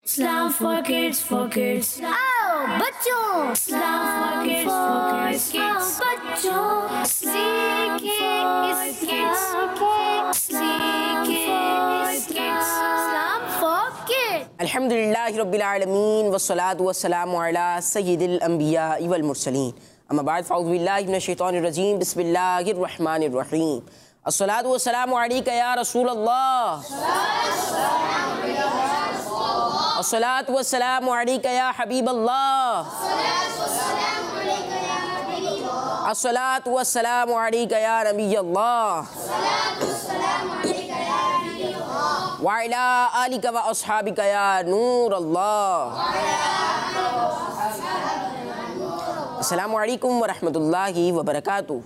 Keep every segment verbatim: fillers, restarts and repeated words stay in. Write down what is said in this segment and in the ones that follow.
Islam for kids, for kids. आओ बच्चों, Islam for kids, for kids, kids. बच्चों सीखे Islam for kids. अल्हम्दुलिल्लाहि रब्बिल आलमीन वस्सलातु वस्सलामु अला सय्यिदिल अंबिया वल मुरसलीन अम्मा बाद फ़अऊज़ु बिल्लाहि मिनश शैतानिर रजीम बिस्मिल्लाहिर रहमानिर रहीम अस्सलातु वस्सलामु अलैका या रसूल अल्लाह अस्सलातु वस्सलामु अलैका या हबीब अल्लाह अस्सलातु वस्सलामु अलैका या नबी अल्लाह व अला आलिका व अस्हाबिका या नूर अल्लाह। अस्सलामु अलैकुम व रहमतुल्लाहि व बरकातुहू।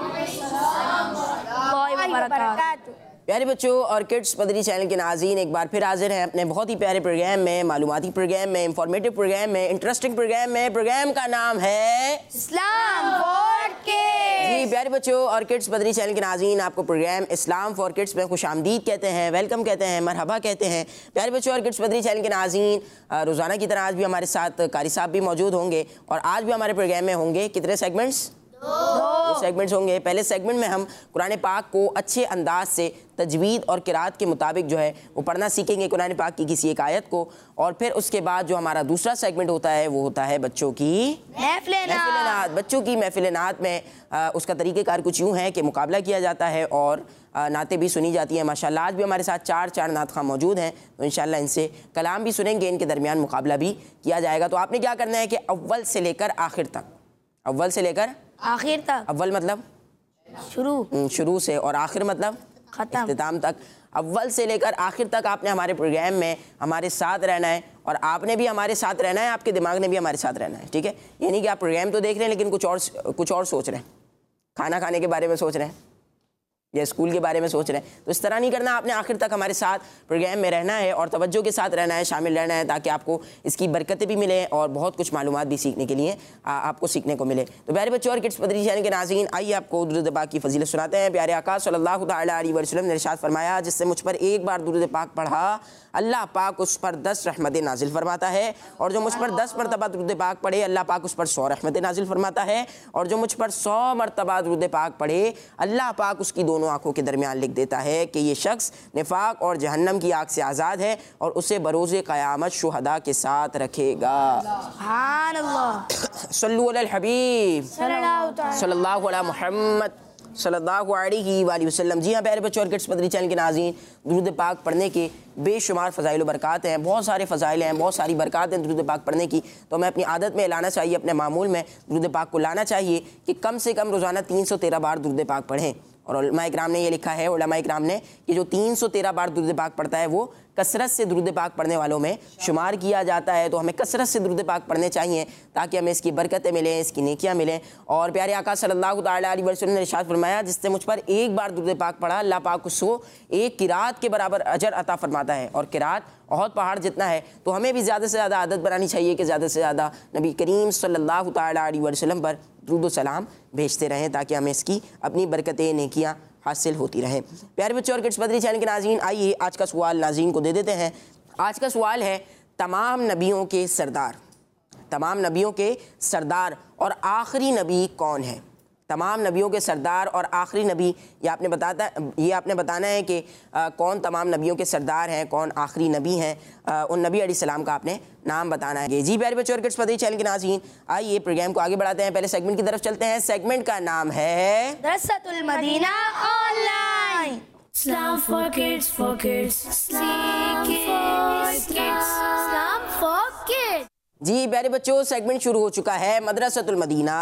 प्यारे बच्चों और किड्स मदरी चैनल के नाज़रीन, एक बार फिर हाजिर हैं अपने बहुत ही प्यारे प्रोग्राम में, मालूमाती प्रोग्राम में, इंफॉर्मेटिव प्रोग्राम में, इंटरेस्टिंग प्रोग्राम में। प्रोग्राम का नाम है इस्लाम फॉर किड्स। जी प्यारे बच्चों और किड्स मदरी चैनल के नाज़रीन, आपको प्रोग्राम इस्लाम फॉर किड्स में खुश आमदीद कहते हैं, वेलकम कहते हैं, मरहबा कहते हैं। प्यारे बच्चों और किड्स मदरी चैनल के नाज़रीन, रोज़ाना की तरह आज भी हमारे साथ कारी साहब भी मौजूद होंगे और आज भी हमारे प्रोग्राम में होंगे कितने सेगमेंट्स? दो सेगमेंट्स होंगे। पहले सेगमेंट में हम कुरान पाक को अच्छे अंदाज से तजवीद और किरात के मुताबिक जो है वो पढ़ना सीखेंगे, कुरान पाक की किसी एक आयत को। और फिर उसके बाद जो हमारा दूसरा सेगमेंट होता है वो होता है बच्चों की महफिल-ए-नात। बच्चों की महफिल-ए-नात में आ, उसका तरीक़ेकार कुछ यूँ है कि मुकाबला किया जाता है और नातें भी सुनी जाती हैं। माशाल्लाह आज भी हमारे साथ चार चार नात खां मौजूद हैं, तो इंशाल्लाह इनसे कलाम भी सुनेंगे, इनके दरमियान मुकाबला भी किया जाएगा। तो आपने क्या करना है कि अव्वल से लेकर आखिर तक, अव्वल से लेकर आखिर तक, अव्वल मतलब शुरू शुरू से और आखिर मतलब खत्म, इख्तिताम तक। अव्वल से लेकर आखिर तक आपने हमारे प्रोग्राम में हमारे साथ रहना है और आपने भी हमारे साथ रहना है, आपके दिमाग ने भी हमारे साथ रहना है, ठीक है। ये नहीं कि आप प्रोग्राम तो देख रहे हैं लेकिन कुछ और कुछ और सोच रहे हैं, खाना खाने के बारे में सोच रहे हैं या स्कूल के बारे में सोच रहे हैं। तो इस तरह नहीं करना, आपने आखिर तक हमारे साथ प्रोग्राम में रहना है और तवज्जो के साथ रहना है, शामिल रहना है, ताकि आपको इसकी बरकतें भी मिलें और बहुत कुछ मालूमात भी सीखने के लिए आ, आपको सीखने को मिले। तो प्यारे बच्चों और किड्स मदरी चैनल के नाज़रीन, आइए आपको दुरूद पाक की फजीलत सुनाते हैं। प्यारे आका सल्लल्लाहु तआला अलैहि वसल्लम ने इरशाद फरमाया, जिससे मुझ पर एक बार दुरूद पाक पढ़ा अल्लाह पाक उस पर दस रहमतें नाजिल फरमाता है, और जो मुझ पर दस मरतबा दुरूद पाक पढ़े अल्लाह पाक उस पर सौ रहमतें नाजिल फरमाता है, और जो मुझ पर सौ मरतबा दुरूद पाक पढ़े अल्लाह पाक उसकी दोनों आँखों के दरमियान लिख देता है कि ये शख्स निफाक और जहन्नम की आग से आज़ाद है और उसे बरोज़े क़यामत शुहदा के साथ रखेगा। सुभान अल्लाह। सल्लु अलल हबीब सल्लल्लाहु अलैहि मुहम्मद सल्लल्लाहु अलैहि वसल्लम। जी हाँ प्यारे बच्चों और किड्स मदरी चैनल के नाज़रीन, दुरूद पाक पढ़ने के बेशुमार फ़ज़ाइल व बरक़ात हैं, बहुत सारे फ़ज़ाइल हैं, बहुत सारी बरक़ात हैं दुरूद पाक पढ़ने की। तो हमें अपनी आदत में लाना चाहिए, अपने मामूल में दुरूद पाक को लाना चाहिए कि कम से कम रोज़ाना तीन सौ तेरह बार दुरूद पाक पढ़ें। और उलमा इकराम ने ये लिखा है, उलमा इकराम ने, कि जो तीन सौ तेरह बार दुरूद पाक पढ़ता है वो कसरत से दुरूद पाक पढ़ने वालों में शुमार किया जाता है। तो हमें कसरत से दुरूद पाक पढ़ने चाहिए ताकि हमें इसकी बरकतें मिलें, इसकी नेकियां मिलें। और प्यारे आका सल्लल्लाहु तआला अलैहि वसल्लम ने इरशाद फरमाया, जिससे मुझ पर एक बार दुरूद पाक पढ़ा अल्लाह पाक उसको एक किरात के बराबर अजर अता फरमाता है। और किरात बहुत पहाड़ जितना है, तो हमें भी ज़्यादा से ज़्यादा आदत बनानी चाहिए कि ज़्यादा से ज़्यादा नबी करीम सल्लल्लाहु तआला अलैहि वसल्लम पर दुरूद व सलाम भेजते रहें ताकि हमें इसकी अपनी बरकतें नेकियां हासिल होती रहें। प्यारे बच्चों और किड्स मदरी चैनल के नाज़रीन, आइए आज का सवाल नाज़रीन को दे देते हैं। आज का सवाल है, तमाम नबियों के सरदार, तमाम नबियों के सरदार और आखिरी नबी कौन है? तमाम नबियों के सरदार और आखिरी नबी, ये आपने बताता ये आपने बताना है कि आ, कौन तमाम नबियों के सरदार हैं, कौन आखिरी नबी हैं, आ, उन नबी अलैहिस्सलाम का आपने नाम बताना है। जी प्यारे बच्चों और किड्स मदरी चैनल के नाज़रीन, आइए प्रोग्राम को आगे बढ़ाते हैं। पहले सेगमेंट की तरफ चलते हैं। सेगमेंट का नाम है Madrasatul Madina online. Islam for kids, for kids. Islam for kids. Islam for kids. जी प्यारे बच्चों, सेगमेंट शुरू हो चुका है Madrasatul Madina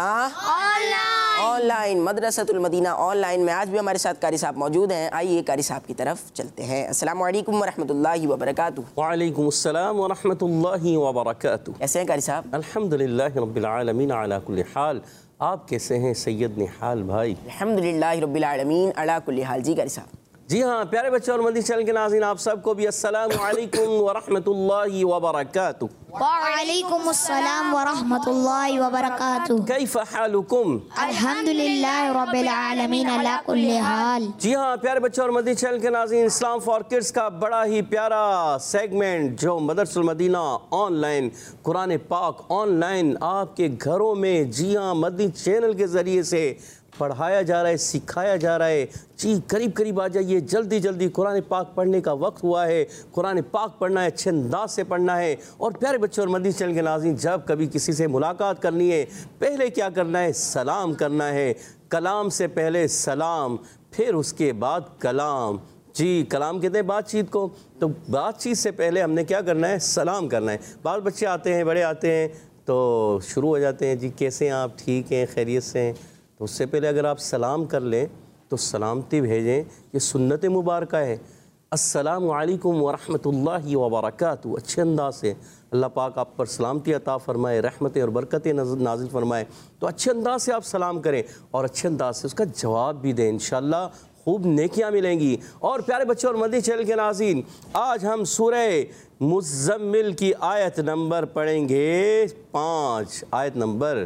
online. Online Madrasatul Madina online में आज भी हमारे साथ कारी साहब मौजूद हैं। आइए कारी साहब की तरफ चलते हैं। अस्सलामु अलैकुम व रहमतुल्लाहि व बरकातुहू। वालेकुम अस्सलाम व रहमतुल्लाहि व बरकातुहू। कैसे हैं कारी साहब? अल्हम्दुलिल्लाहि रब्बिल आलमीन अला कुल्ली हाल। आप कैसे हैं सैयद निहाल भाई? अल्हम्दुलिल्लाहि रब्बिल आलमीन अला कुल्ली हाल। जी कारी साहब। जी हाँ प्यारे बच्चों और मदनी चैनल के नाज़रीन, आप सबको भी अस्सलामु अलैकुम व रहमतुल्लाहि व बरकातुहू। वालेकुम अस्सलाम व रहमतुल्लाहि व बरकातुहू। कैफ़ हालुकुम? अल्हम्दुलिल्लाह रब्बिल आलमीन अला कुल्ली हाल। जी हाँ प्यारे बच्चों और मदनी चैनल के नाज़रीन, इस्लाम फॉर किड्स का बड़ा ही प्यारा सेगमेंट जो मदरसुल मदीना ऑनलाइन कुरान पाक ऑनलाइन आपके घरों में, जी हाँ मदनी चैनल के ज़रिए से पढ़ाया जा रहा है, सिखाया जा रहा है। जी करीब करीब आ जाइए, जल्दी जल्दी कुरान पाक पढ़ने का वक्त हुआ है। कुरान पाक पढ़ना है, अच्छे अंदाज से पढ़ना है। और प्यारे बच्चों और मदनी चैनल के नाज़रीन, जब कभी किसी से मुलाकात करनी है, पहले क्या करना है? सलाम करना है। कलाम से पहले सलाम, फिर उसके बाद कलाम। जी कलाम कहते हैं बातचीत को, तो बातचीत से पहले हमने क्या करना है? सलाम करना है। बाल बच्चे आते हैं, बड़े आते हैं तो शुरू हो जाते हैं, जी कैसे हैं आप? ठीक हैं, खैरियत से हैं? तो उससे पहले अगर आप सलाम कर लें तो सलामती भेजें, ये सुन्नत मुबारक है। अस्सलामु अलैकुम व रहमतुल्लाहि व बरकातुहू। अच्छे अंदाज से अल्लाह पाक आप पर सलामती अता फरमाए, रहमतें और बरकतें नाजिल फरमाए। तो अच्छे अंदाज से आप सलाम करें और अच्छे अंदाज से उसका जवाब भी दें, इंशाअल्लाह खूब नेकियां मिलेंगी। और प्यारे बच्चों और मदनी चैनल के नाज़रीन, आज हम सूरह मुज़म्मिल की आयत नंबर पढ़ेंगे पाँच। आयत नंबर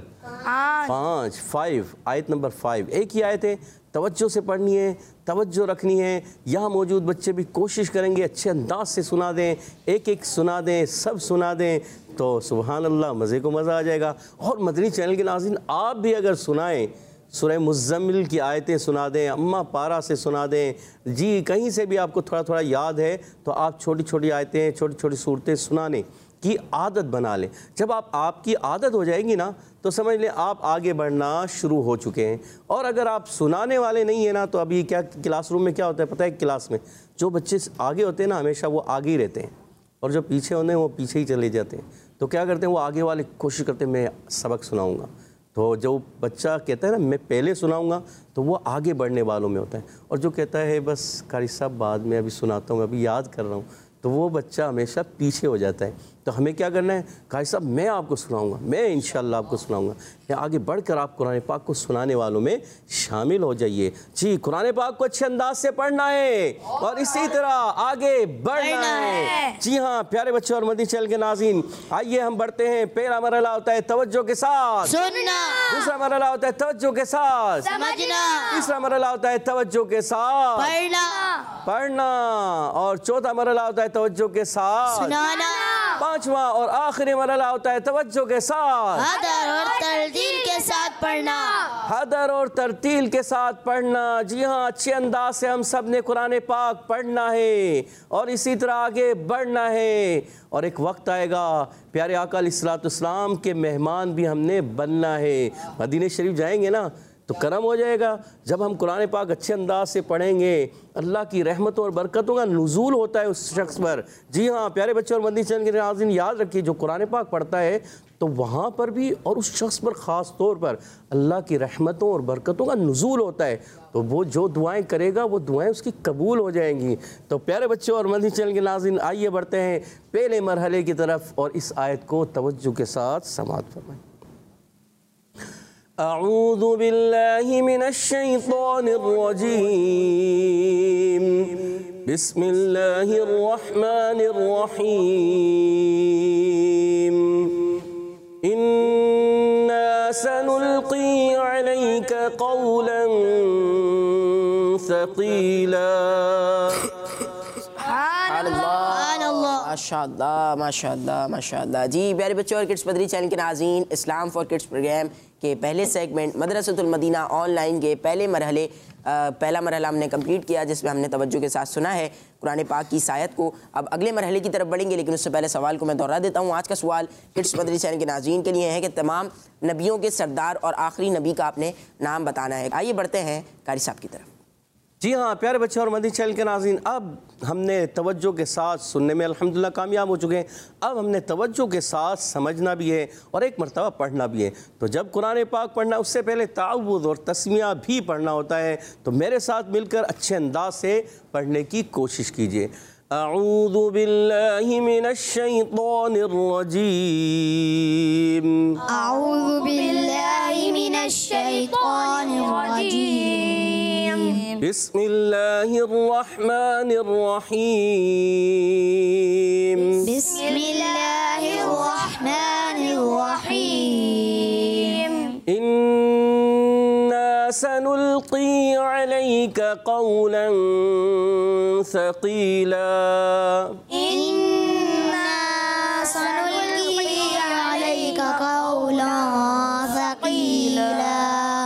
पाँच, फाइव, आयत नंबर फाइव। एक ही आयत है, तवज्जो से पढ़नी है, तवज्जो रखनी है। यहाँ मौजूद बच्चे भी कोशिश करेंगे अच्छे अंदाज से सुना दें, एक एक सुना दें, सब सुना दें, तो सुबहान अल्लाह मज़े को मज़ा आ जाएगा। और मदनी चैनल के नाज़रीन, आप भी अगर सुनाएं, सूरह मुज़म्मिल की आयतें सुना दें, अम्मा पारा से सुना दें, जी कहीं से भी आपको थोड़ा थोड़ा याद है तो आप छोटी छोटी आयतें, छोटी छोटी सूरतें सुनाने की आदत बना लें। जब आप आपकी आदत हो जाएगी ना, तो समझ लें आप आगे बढ़ना शुरू हो चुके हैं। और अगर आप सुनाने वाले नहीं हैं ना, तो अभी क्या क्लासरूम में क्या होता है पता है? क्लास में जो बच्चे आगे होते हैं ना, हमेशा वो आगे ही रहते हैं, और जो पीछे होते हैं वो पीछे ही चले जाते हैं। तो क्या करते हैं, वो आगे वाले कोशिश करते हैं मैं सबक सुनाऊँगा। तो जो बच्चा कहता है ना मैं पहले सुनाऊंगा, तो वो आगे बढ़ने वालों में होता है। और जो कहता है बस कारी साहब बाद में अभी सुनाता हूँ, अभी याद कर रहा हूँ, तो वो बच्चा हमेशा पीछे हो जाता है। तो हमें क्या करना है? कारी साहब मैं आपको सुनाऊंगा, मैं इंशाल्लाह आपको सुनाऊंगा। या आगे बढ़कर आप कुरान पाक को सुनाने वालों में शामिल हो जाइए। जी कुरान पाक को अच्छे अंदाज से पढ़ना है और इसी तरह आगे बढ़ना है। जी हाँ प्यारे बच्चों और मदनी चैनल के नाज़रीन, आइए हम बढ़ते हैं। पहला मरहला होता है तवज्जो के साथ सुनना, दूसरा मरहला होता है तवज्जो के साथ समझना, तीसरा मरहला होता है तवज्जो के साथ पढ़ना, पढ़ना, और चौथा मरहला होता है तवज्जो के साथ सुनाना, पांचवा और आखिरी मरहला होता है तवज्जो के साथ हदर और तरतील के साथ पढ़ना। हदर और तरतील के साथ पढ़ना। जी हाँ अच्छे अंदाज से हम सब ने कुरान पाक पढ़ना है और इसी तरह आगे बढ़ना है। और एक वक्त आएगा प्यारे आका अलैहिस्सलाम के मेहमान भी हमने बनना है। मदीने शरीफ जाएंगे ना तो करम हो जाएगा। जब हम कुरान पाक अच्छे अंदाज से पढ़ेंगे, अल्लाह की रहमतों और बरकतों का नुज़ूल होता है उस शख्स पर। जी हाँ प्यारे बच्चों और मदनी चैनल के नाज़रीन, याद रखिए जो कुरान पाक पढ़ता है तो वहाँ पर भी और उस शख्स पर ख़ास तौर पर अल्लाह की रहमतों और बरकतों का नुज़ूल होता है। तो वो जो दुआएं करेगा वो दुआएं उसकी कबूल हो जाएंगी। तो प्यारे बच्चों और मदनी चैनल के नाज़रीन, आइए बढ़ते हैं पहले मरहले की तरफ और इस आयत को तवज्जो के साथ समाअत फरमाएं। अऊज़ु बिल्लाहि मिनश शैतानिर रजीम, बिस्मिल्लाहिर रहमानिर रहीम, इन्ना सनुल्क़ी अलैका क़ौलन सक़ीला। माशाअल्लाह माशाअल्लाह माशाअल्लाह। जी प्यारे बच्चों और किड्स मदनी चैनल के नाज़रीन, इस्लाम फॉर किड्स प्रोग्राम के पहले सेगमेंट मदरसतुल मदीना ऑनलाइन के पहले मरहले पहला मरहला हमने कंप्लीट किया, जिसमें हमने तवज्जो के साथ सुना है कुरान पाक की इस आयत को। अब अगले मरहले की तरफ बढ़ेंगे, लेकिन उससे पहले सवाल को मैं दोहरा देता हूँ। आज का सवाल किड्स मदनी चैनल के नाज़रीन के लिए है कि तमाम नबियों के सरदार और आखिरी नबी का आपने नाम बताना है। आइए बढ़ते हैं कारी साहब की तरफ। जी हाँ प्यारे बच्चे और मदनी चैनल के नाज़रीन, अब हमने तवज्जो के साथ सुनने में अल्हम्दुलिल्लाह कामयाब हो चुके हैं। अब हमने तवज्जो के साथ समझना भी है और एक मरतबा पढ़ना भी है। तो जब कुरान पाक पढ़ना उससे पहले ताउव्वुज़ और तस्मिया भी पढ़ना होता है। तो मेरे साथ मिलकर अच्छे अंदाज से पढ़ने की कोशिश कीजिए। अऊज़ु बिल्लाहि मिनश शैतानिर रजीम, अऊज़ु बिल्लाहि मिनश शैतानिर रजीम, बिस्मिल्लाहिर्रहमानिर्रहीम। बिस्मिल्लाहिर्रहमानिर्रहीम। इन्ना सनुल्की अलैका कौलन सकीला। इन्ना सनुल्की अलैका कौलन सकीला।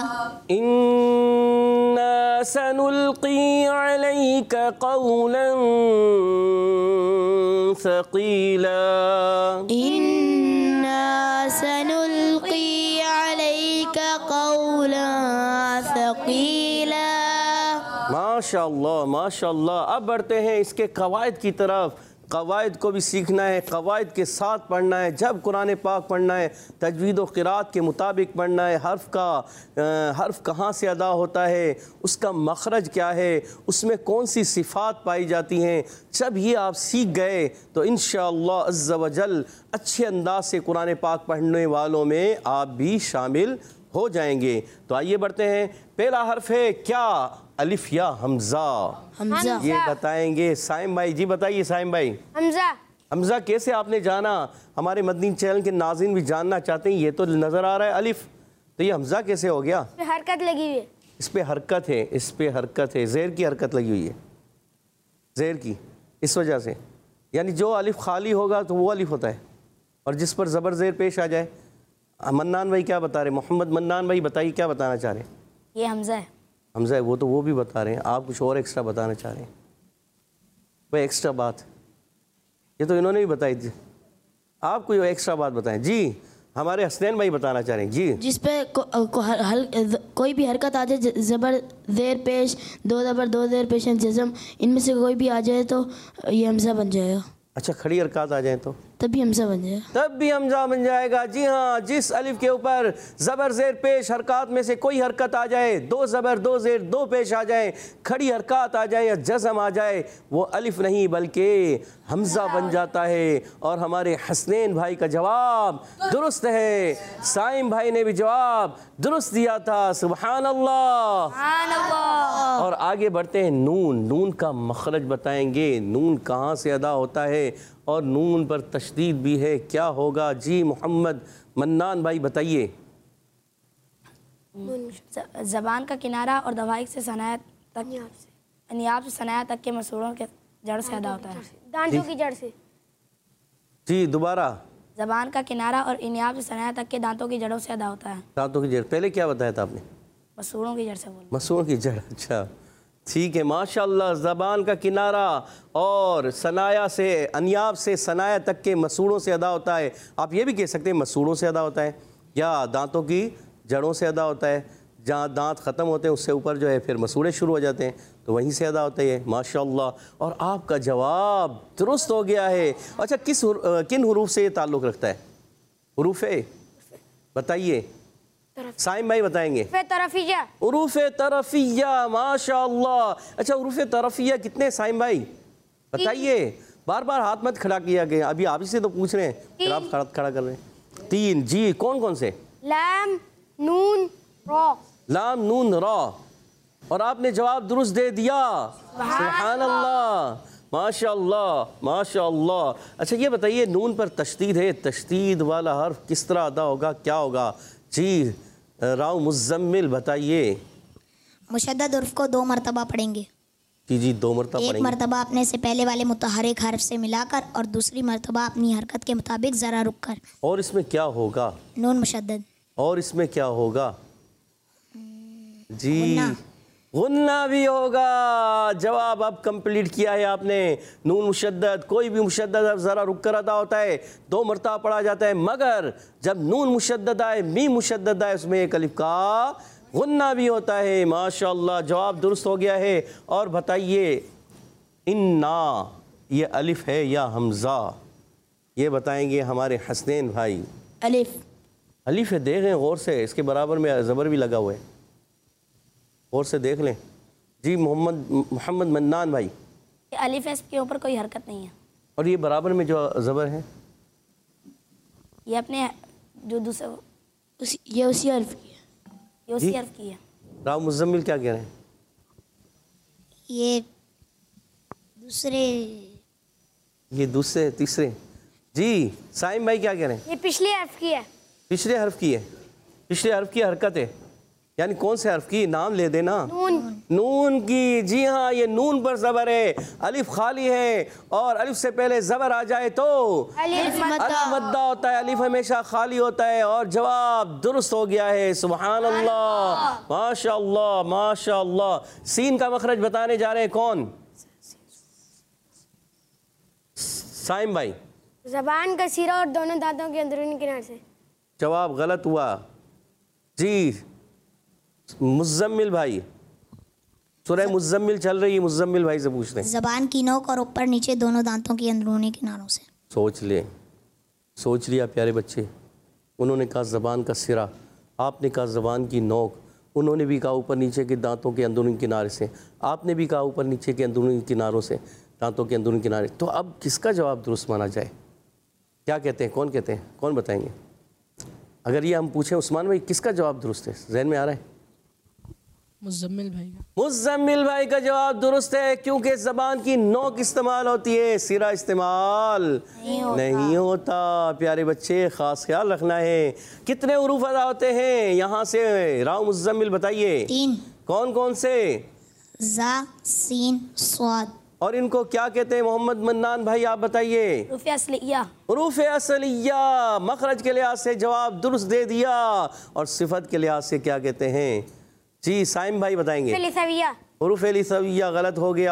इन्ना सनुल्की अलैका कौलन सकीला। इन्ना सनुल्की अलैका कौलन सकीला। माशाअल्लाह माशाअल्लाह। अब बढ़ते हैं इसके कवायद की तरफ। कवायद को भी सीखना है, कवायद के साथ पढ़ना है। जब कुरान पाक पढ़ना है तजवीद व क़िरात के मुताबिक पढ़ना है। हर्फ का हर्फ कहाँ से अदा होता है, उसका मखरज क्या है, उसमें कौन सी सिफ़ात पाई जाती हैं। जब ये आप सीख गए तो इंशाअल्लाह अज़्ज़ व जल अच्छे अंदाज से कुरान पाक पढ़ने वालों में आप भी शामिल हो जाएंगे। तो आइए बढ़ते हैं। पहला हर्फ है क्या? अलिफ या हमज़ा? हमज़ा। ये बताएंगे साइम भाई। जी बताइए साइम भाई। हमजा। हमज़ा कैसे आपने जाना? हमारे मदनी चैनल के नाज़रीन भी जानना चाहते हैं। ये तो नज़र आ रहा है अलिफ, तो ये हमज़ा कैसे हो गया? हरकत लगी हुई है। इस पे हरकत है, इस पे हरकत है, ज़ेर की हरकत लगी हुई है, ज़ेर की, इस वजह से। यानी जो अलिफ खाली होगा तो वो अलिफ होता है, और जिस पर ज़बर ज़ेर पेश आ जाए। मन्नान भाई क्या बता रहे? मोहम्मद मन्नान भाई बताइए क्या बताना चाह रहे हैं? ये हमजा है। हमज़ा है वो तो वो भी बता रहे हैं, आप कुछ और एक्स्ट्रा बताना चाह रहे हैं। वह एक्स्ट्रा बात ये तो इन्होंने भी बताई थी, आप कोई एक्स्ट्रा बात बताएं। जी हमारे हसनैन भाई बताना चाह रहे हैं। जी जिस पे को, को, हल, हल, कोई भी हरकत आ जाए, ज़बर ज़ेर पेश, दो ज़बर दो ज़ेर पेश, जज़म, इनमें से कोई भी आ जाए तो ये हमज़ा बन जाएगा। अच्छा खड़ी हरकत आ जाए तो तभी हमज़ा बन जाएगा। तब भी हमज़ा बन जाएगा। जी हाँ, जिस अलिफ के ऊपर ज़बर ज़ेर पेश हरकत में से कोई हरकत आ जाए, दो ज़बर दो ज़ेर दो पेश आ जाए, खड़ी हरकत आ जाए या जज़म आ जाए, वो अलिफ नहीं बल्कि हमज़ा बन जाता है। और हमारे हसनैन भाई का जवाब दुरुस्त है। साइम भाई ने भी जवाब दुरुस्त दिया था। सुभान अल्लाह। और आगे बढ़ते हैं। नून, नून का मखरज बताएंगे। नून कहाँ से अदा होता है और नून पर तशदीद भी है, क्या होगा? जी मोहम्मद मन्नान भाई बताइए। ज़बान का किनारा और दवाइक से सनाया तक, अनियाब से सनाया तक के मसूड़ों के जड़ से अदा होता है। दांतों की जड़ से। जी दोबारा। ज़बान का किनारा और इनियाब से सनाया तक के दांतों की जड़ों से अदा होता है। दांतों की जड़, पहले क्या बताया था आपने? मसूड़ों की जड़ से बोल। मसूड़ों की जड़, अच्छा ठीक है माशाल्लाह। ज़बान का किनारा और सनाया से, अनियाब से सनाया तक के मसूड़ों से अदा होता है। आप ये भी कह सकते हैं मसूड़ों से अदा होता है, या दांतों की जड़ों से अदा होता है। जहाँ दांत ख़त्म होते हैं उससे ऊपर जो है फिर मसूड़े शुरू हो जाते हैं, तो वहीं से अदा होता है माशाल्लाह। और आपका जवाब दुरुस्त हो गया है। अच्छा किस किन हुरूफ से ये ताल्लुक़ रखता है? हुरूफ बताइए, साइम भाई बताएंगे। तरफिया। उरूफ तरफिया, माशाअल्लाह। अच्छा उरूफ तरफिया कितने साइम भाई बताइए? बार बार हाथ मत खड़ा किया गया, अभी आप ही से तो पूछ रहे हैं, फिर आप खड़ा खड़ा कर रहे हैं। तीन। जी कौन कौन से? लाम नून रा। लाम नून रा। और आपने जवाब दुरुस्त दे दिया। सुभान अल्लाह, माशाअल्लाह माशाअल्लाह। अच्छा ये बताइए नून पर तशदीद है, तशदीद वाला हर्फ किस तरह अदा होगा, क्या होगा? जी राव मुज़म्मिल बताइए। मुशद्दद उर्फ को दो मरतबा पढ़ेंगे। जी जी दो मरतबा एक पढ़ेंगे। मरतबा अपने से पहले वाले मुतहर्रिक हर्फ से मिलाकर और दूसरी मरतबा अपनी हरकत के मुताबिक ज़रा रुक कर। और इसमें क्या होगा? नून मुशद्दद। और इसमें क्या होगा? जी गुन्ना। गुन्ना भी होगा। जवाब अब कंप्लीट किया है आपने। नून मुशद्दद, कोई भी मुशद्दद ज़रा रुक कर अदा होता है, दो मरतबा पढ़ा जाता है, मगर जब नून मुशद्दद आए, मीम मुशद्दद आए, उसमें एक अलिफ का गुन्ना भी होता है। माशाअल्लाह जवाब दुरुस्त हो गया है। और बताइए इन्ना ये अलिफ है या हमज़ा? ये बताएंगे हमारे हसनैन भाई। अलिफ। अलिफ है, देख लें गौर से, इसके बराबर में ज़बर भी लगा हुआ है, गौर से देख लें। जी मोहम्मद मोहम्मद मन्नान भाई। ये अलिफ है, इसके ऊपर कोई हरकत नहीं है। और ये बराबर में जो ज़बर है ये अपने जो दूसरे उसी ये उसी हर्फ की है। ये उसी हर्फ की है। राव मुज़म्मिल क्या कह रहे हैं? ये दूसरे ये दूसरे तीसरे। जी साइम भाई क्या कह रहे हैं? ये पिछले हर्फ की है। पिछले हर्फ की है। पिछले हर्फ की हरकत है, यानी कौन से हर्फ की? नाम ले देना। नून। नून की। जी हाँ, ये नून पर ज़बर है, अलिफ खाली है, और अलिफ से पहले ज़बर आ जाए तो अलिफ अलिफ मद्दा होता है, अलिफ हमेशा खाली होता है। और जवाब दुरुस्त हो गया है। सुभान अल्लाह, माशा अल्लाह, माशा अल्लाह। सीन का मखरज बताने जा रहे हैं कौन? साइम भाई। जबान का सिरा और दोनों दांतों के अंदरूनी किनारे से। जवाब गलत हुआ। जी मुज़म्मिल भाई, सूरह मुज़म्मिल चल रही है, मुज़म्मिल भाई से पूछते हैं। जबान की नोक और ऊपर नीचे दोनों दांतों के अंदरूनी किनारों से। सोच ले, सोच लिया प्यारे बच्चे। उन्होंने कहा ज़बान का सिरा, आपने कहा ज़बान की नोक, उन्होंने भी कहा ऊपर नीचे के दांतों के अंदरूनी किनारे से, आपने भी कहा ऊपर नीचे के अंदरूनी किनारों से, दांतों के अंदरूनी किनारे। तो अब किसका जवाब दुरुस्त माना जाए? क्या कहते हैं? कौन कहते हैं? कौन बताएंगे? अगर ये हम पूछें उस्मान भाई किसका जवाब दुरुस्त है, जहन में आ रहा है? मुज़म्मिल भाई का। मुज़म्मिल भाई का जवाब दुरुस्त है, क्योंकि ज़बान की नोक इस्तेमाल होती है, सिरा इस्तेमाल नहीं होता, नहीं होता। प्यारे बच्चे ख़ास ख्याल रखना है। कितने उरूफ अदा होते हैं यहाँ से? राव मुज़म्मिल बताइए। तीन। कौन कौन से? जा, सीन, स्वाद। और इनको क्या कहते हैं मोहम्मद मन्नान भाई, आप बताइए। रूफ़ असलिया। रूफ़ असलिया। मखरज के लिहाज से जवाब दुरुस्त दे दिया, और सिफत के लिहाज से क्या कहते हैं? जी साइम भाई बताएंगे। लिसविया। हुरूफ लिसविया गलत हो गया,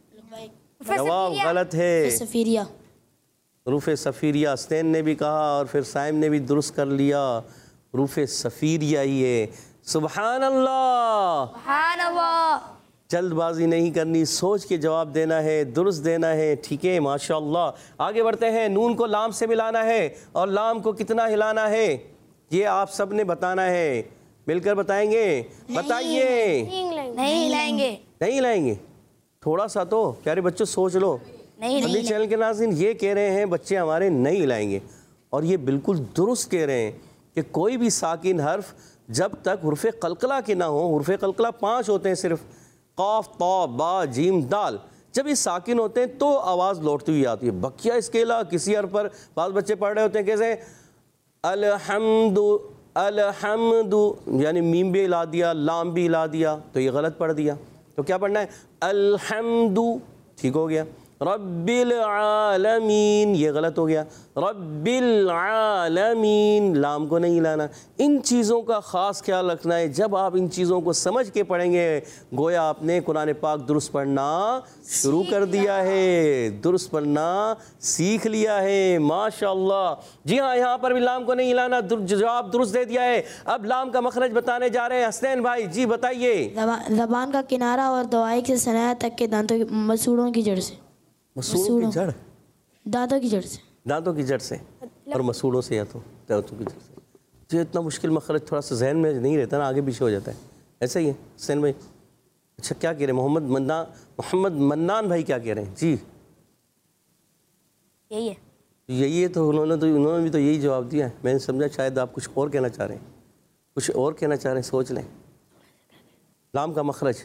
जवाब गलत है। सफीरिया। हुरूफ सफ़ीरिया हसनैन ने भी कहा और फिर साइम ने भी दुरुस्त कर लिया, हुरूफ सफ़ीरिया ही है। सुभान अल्लाह, सुभान अल्लाह। जल्दबाजी नहीं करनी, सोच के जवाब देना है, दुरुस्त देना है। ठीक है, माशाअल्लाह। आगे बढ़ते हैं। नून को लाम से मिलाना है और लाम को कितना हिलाना है, ये आप सब ने बताना है। मिलकर बताएंगे? बताइए। नहीं हिलाएंगे। नहीं हिलाएंगे? थोड़ा सा तो प्यारे बच्चों सोच लो। नहीं मदनी चैनल के नाज़रीन ये कह रहे हैं बच्चे हमारे नहीं हिलाएंगे, और ये बिल्कुल दुरुस्त कह रहे हैं कि कोई भी साकिन हर्फ जब तक हुर्फ कलकला के ना हो, हुर्फ कलकला पाँच होते हैं सिर्फ, कौफ, तौ, बा, जीम, दाल, जब ये साकिन होते हैं तो आवाज़ लौटती हुई आती है। बकिया इसके अलावा किसी हर्फ पर बाज़ बच्चे पढ़ रहे होते हैं कैसे, अलहम्दु, अलहम्दु, यानी मीम भी हिला दिया, लाम भी हिला दिया, तो ये गलत पढ़ दिया। तो क्या पढ़ना है? अलहम्दु, ठीक हो गया। रब्बिल आलमीन, ये गलत हो गया। रब्बिल आलमीन, लाम को नहीं लाना। इन चीज़ों का ख़ास ख्याल रखना है। जब आप इन चीज़ों को समझ के पढ़ेंगे, गोया आपने कुरान पाक दुरुस्त पढ़ना शुरू कर दिया है, दुरुस्त पढ़ना सीख लिया है। माशाअल्लाह। जी हाँ, यहाँ पर भी लाम को नहीं लाना, जवाब दुरुस्त दे दिया है। अब लाम का मखरज बताने जा रहे हैं हसनैन भाई, जी बताइए। ज़बान का किनारा और दवाई से सनाया तक के दांतों की मसूड़ों की जड़ से। मसूड़ों की जड़? दांतों की जड़ से। दांतों की जड़ से और मसूड़ों से, या तो दांतों की जड़ से। जो इतना मुश्किल मखरज थोड़ा सा जहन में नहीं रहता ना, आगे पीछे हो जाता है। ऐसा ही है हसनैन भाई? अच्छा, क्या कह रहे हैं मोहम्मद मन्ना मोहम्मद मन्नान भाई, क्या कह रहे हैं? जी यही है। यही है, तो उन्होंने तो उन्होंने भी तो यही जवाब दिया है। मैंने समझा शायद आप कुछ और कहना चाह रहे हैं, कुछ और कहना चाह रहे हैं, सोच लें। लाम का मखरज,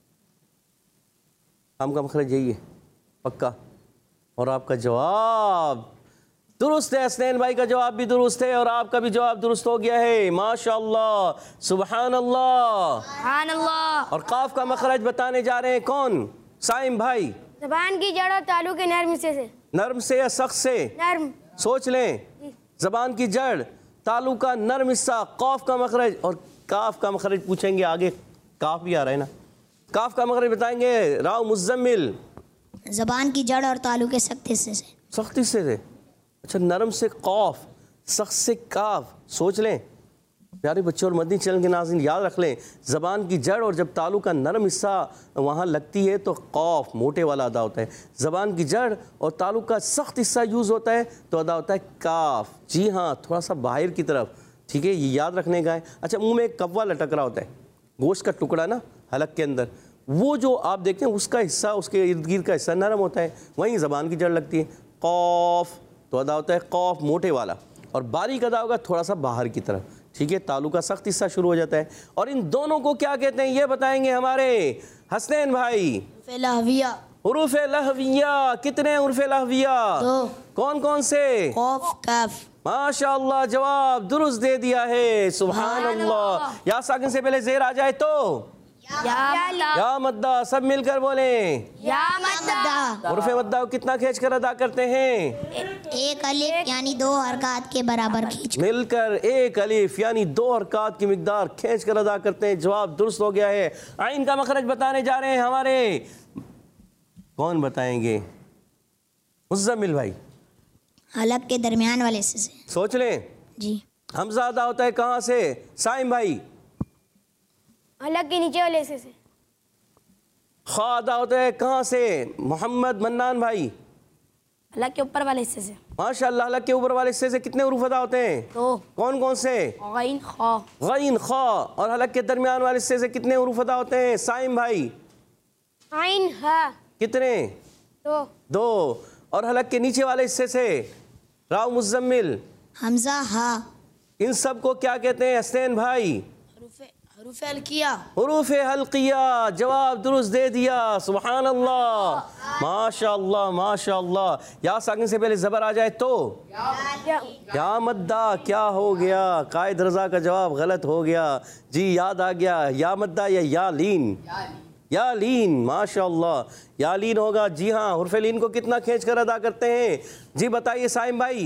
लाम का मखरज यही है पक्का, और आपका जवाब दुरुस्त है। हसनैन भाई का जवाब भी दुरुस्त है और आपका भी जवाब दुरुस्त हो गया है। माशाअल्लाह, सुभान अल्लाह, सुभान अल्लाह। और काफ का मखरज बताने जा रहे हैं कौन? साइम भाई। ज़बान की जड़ और तालु के नर्म हिस्से से। नर्म से या सख्त से? नर्म। सोच लें। ज़बान की जड़, तालु का नर्म हिस्सा, काफ का मखरज, और काफ का मखरज पूछेंगे आगे, काफ भी आ रहा है ना। काफ का मखरज बताएंगे राव मुज़म्मिल। ज़बान की जड़ और तालु के सख्त हिस्से से। सख्त हिस्से से? अच्छा, नरम से कौफ, सख्त से काफ। सोच लें प्यारे बच्चों और मदनी चैनल के नाज़रीन, याद रख लें, ज़बान की जड़ और जब तालु का नरम हिस्सा वहाँ लगती है तो कौफ मोटे वाला अदा होता है। ज़बान की जड़ और तालु का सख्त हिस्सा यूज़ होता है तो अदा होता है काफ। जी हाँ, थोड़ा सा बाहर की तरफ, ठीक है, ये याद रखने का है। अच्छा, मुँह में एक कव्वा लटक रहा होता है, गोश्त का टुकड़ा ना हलक के अंदर, वो जो आप देखते हैं उसका हिस्सा, उसके इर्द गिर्द का हिस्सा नरम होता है, वहीं ज़बान की जड़ लगती है। कौफ तो अदा होता है कौफ मोटे वाला, और बारीक अदा होगा थोड़ा सा बाहर की तरफ। ठीक है, तालु का सख्त हिस्सा शुरू हो जाता है। और इन दोनों को क्या कहते हैं ये बताएंगे हमारे हसनैन भाई। लहविया। हुरूफ लहविया। कितने हुरूफ लहविया? दो। कौन कौन से? कौफ काफ। माशाअल्लाह, जवाब दुरुस्त दे दिया है, सुभान अल्लाह। या साकिन से पहले जेर आ जाए तो या या मद्दा, सब मिलकर बोले या मद्दा। हुरूफ मद्दा को कितना खींच कर अदा करते हैं? एक अलिफ यानी दो हरकत के बराबर खींच। मिलकर एक अलिफ यानी दो हरकत की मिकदार खींच कर अदा करते हैं। जवाब दुरुस्त हो गया है। आइन का मखरज बताने जा रहे हैं हमारे, कौन बताएंगे? मुज़म्मिल भाई। हलक के दरमियान वाले हिस्से से। सोच लें। जी। हमजा अदा होता है कहाँ से? साइम भाई। हलक के नीचे वाले हिस्से से। खा अदा होता है कहाँ से? मोहम्मद मन्नान भाई। हलक के ऊपर वाले हिस्से से। माशाअल्लाह, हलक के ऊपर वाले हिस्से से कितने हुरूफ अदा होते हैं? दो। कौन कौन से? गैन खा। गैन खा। और हलक के दरमियान वाले हिस्से से कितने हुरूफ अदा होते हैं? साइम भाई। आइन हा। कितने? दो। दो। और हलक के नीचे वाले हिस्से से? राव मुज़म्मिल। हमजा हा। इन सब को क्या कहते हैं हसनैन भाई? हरूफ हल्किया। हुरूफ हल्किया। जवाब दुरुस्त दे दिया, सुभान अल्लाह, माशाअल्लाह माशाअल्लाह। या साकिन से पहले जबर आ जाए तो या मद्दा। क्या हो गया? कायद रजा का जवाब गलत हो गया जी, याद आ गया। या मद्दा या या लीन? या लीन, माशाअल्लाह, या लीन होगा। जी हाँ, हुरूफ लीन को कितना खींच कर अदा करते हैं? जी बताइए साइम भाई।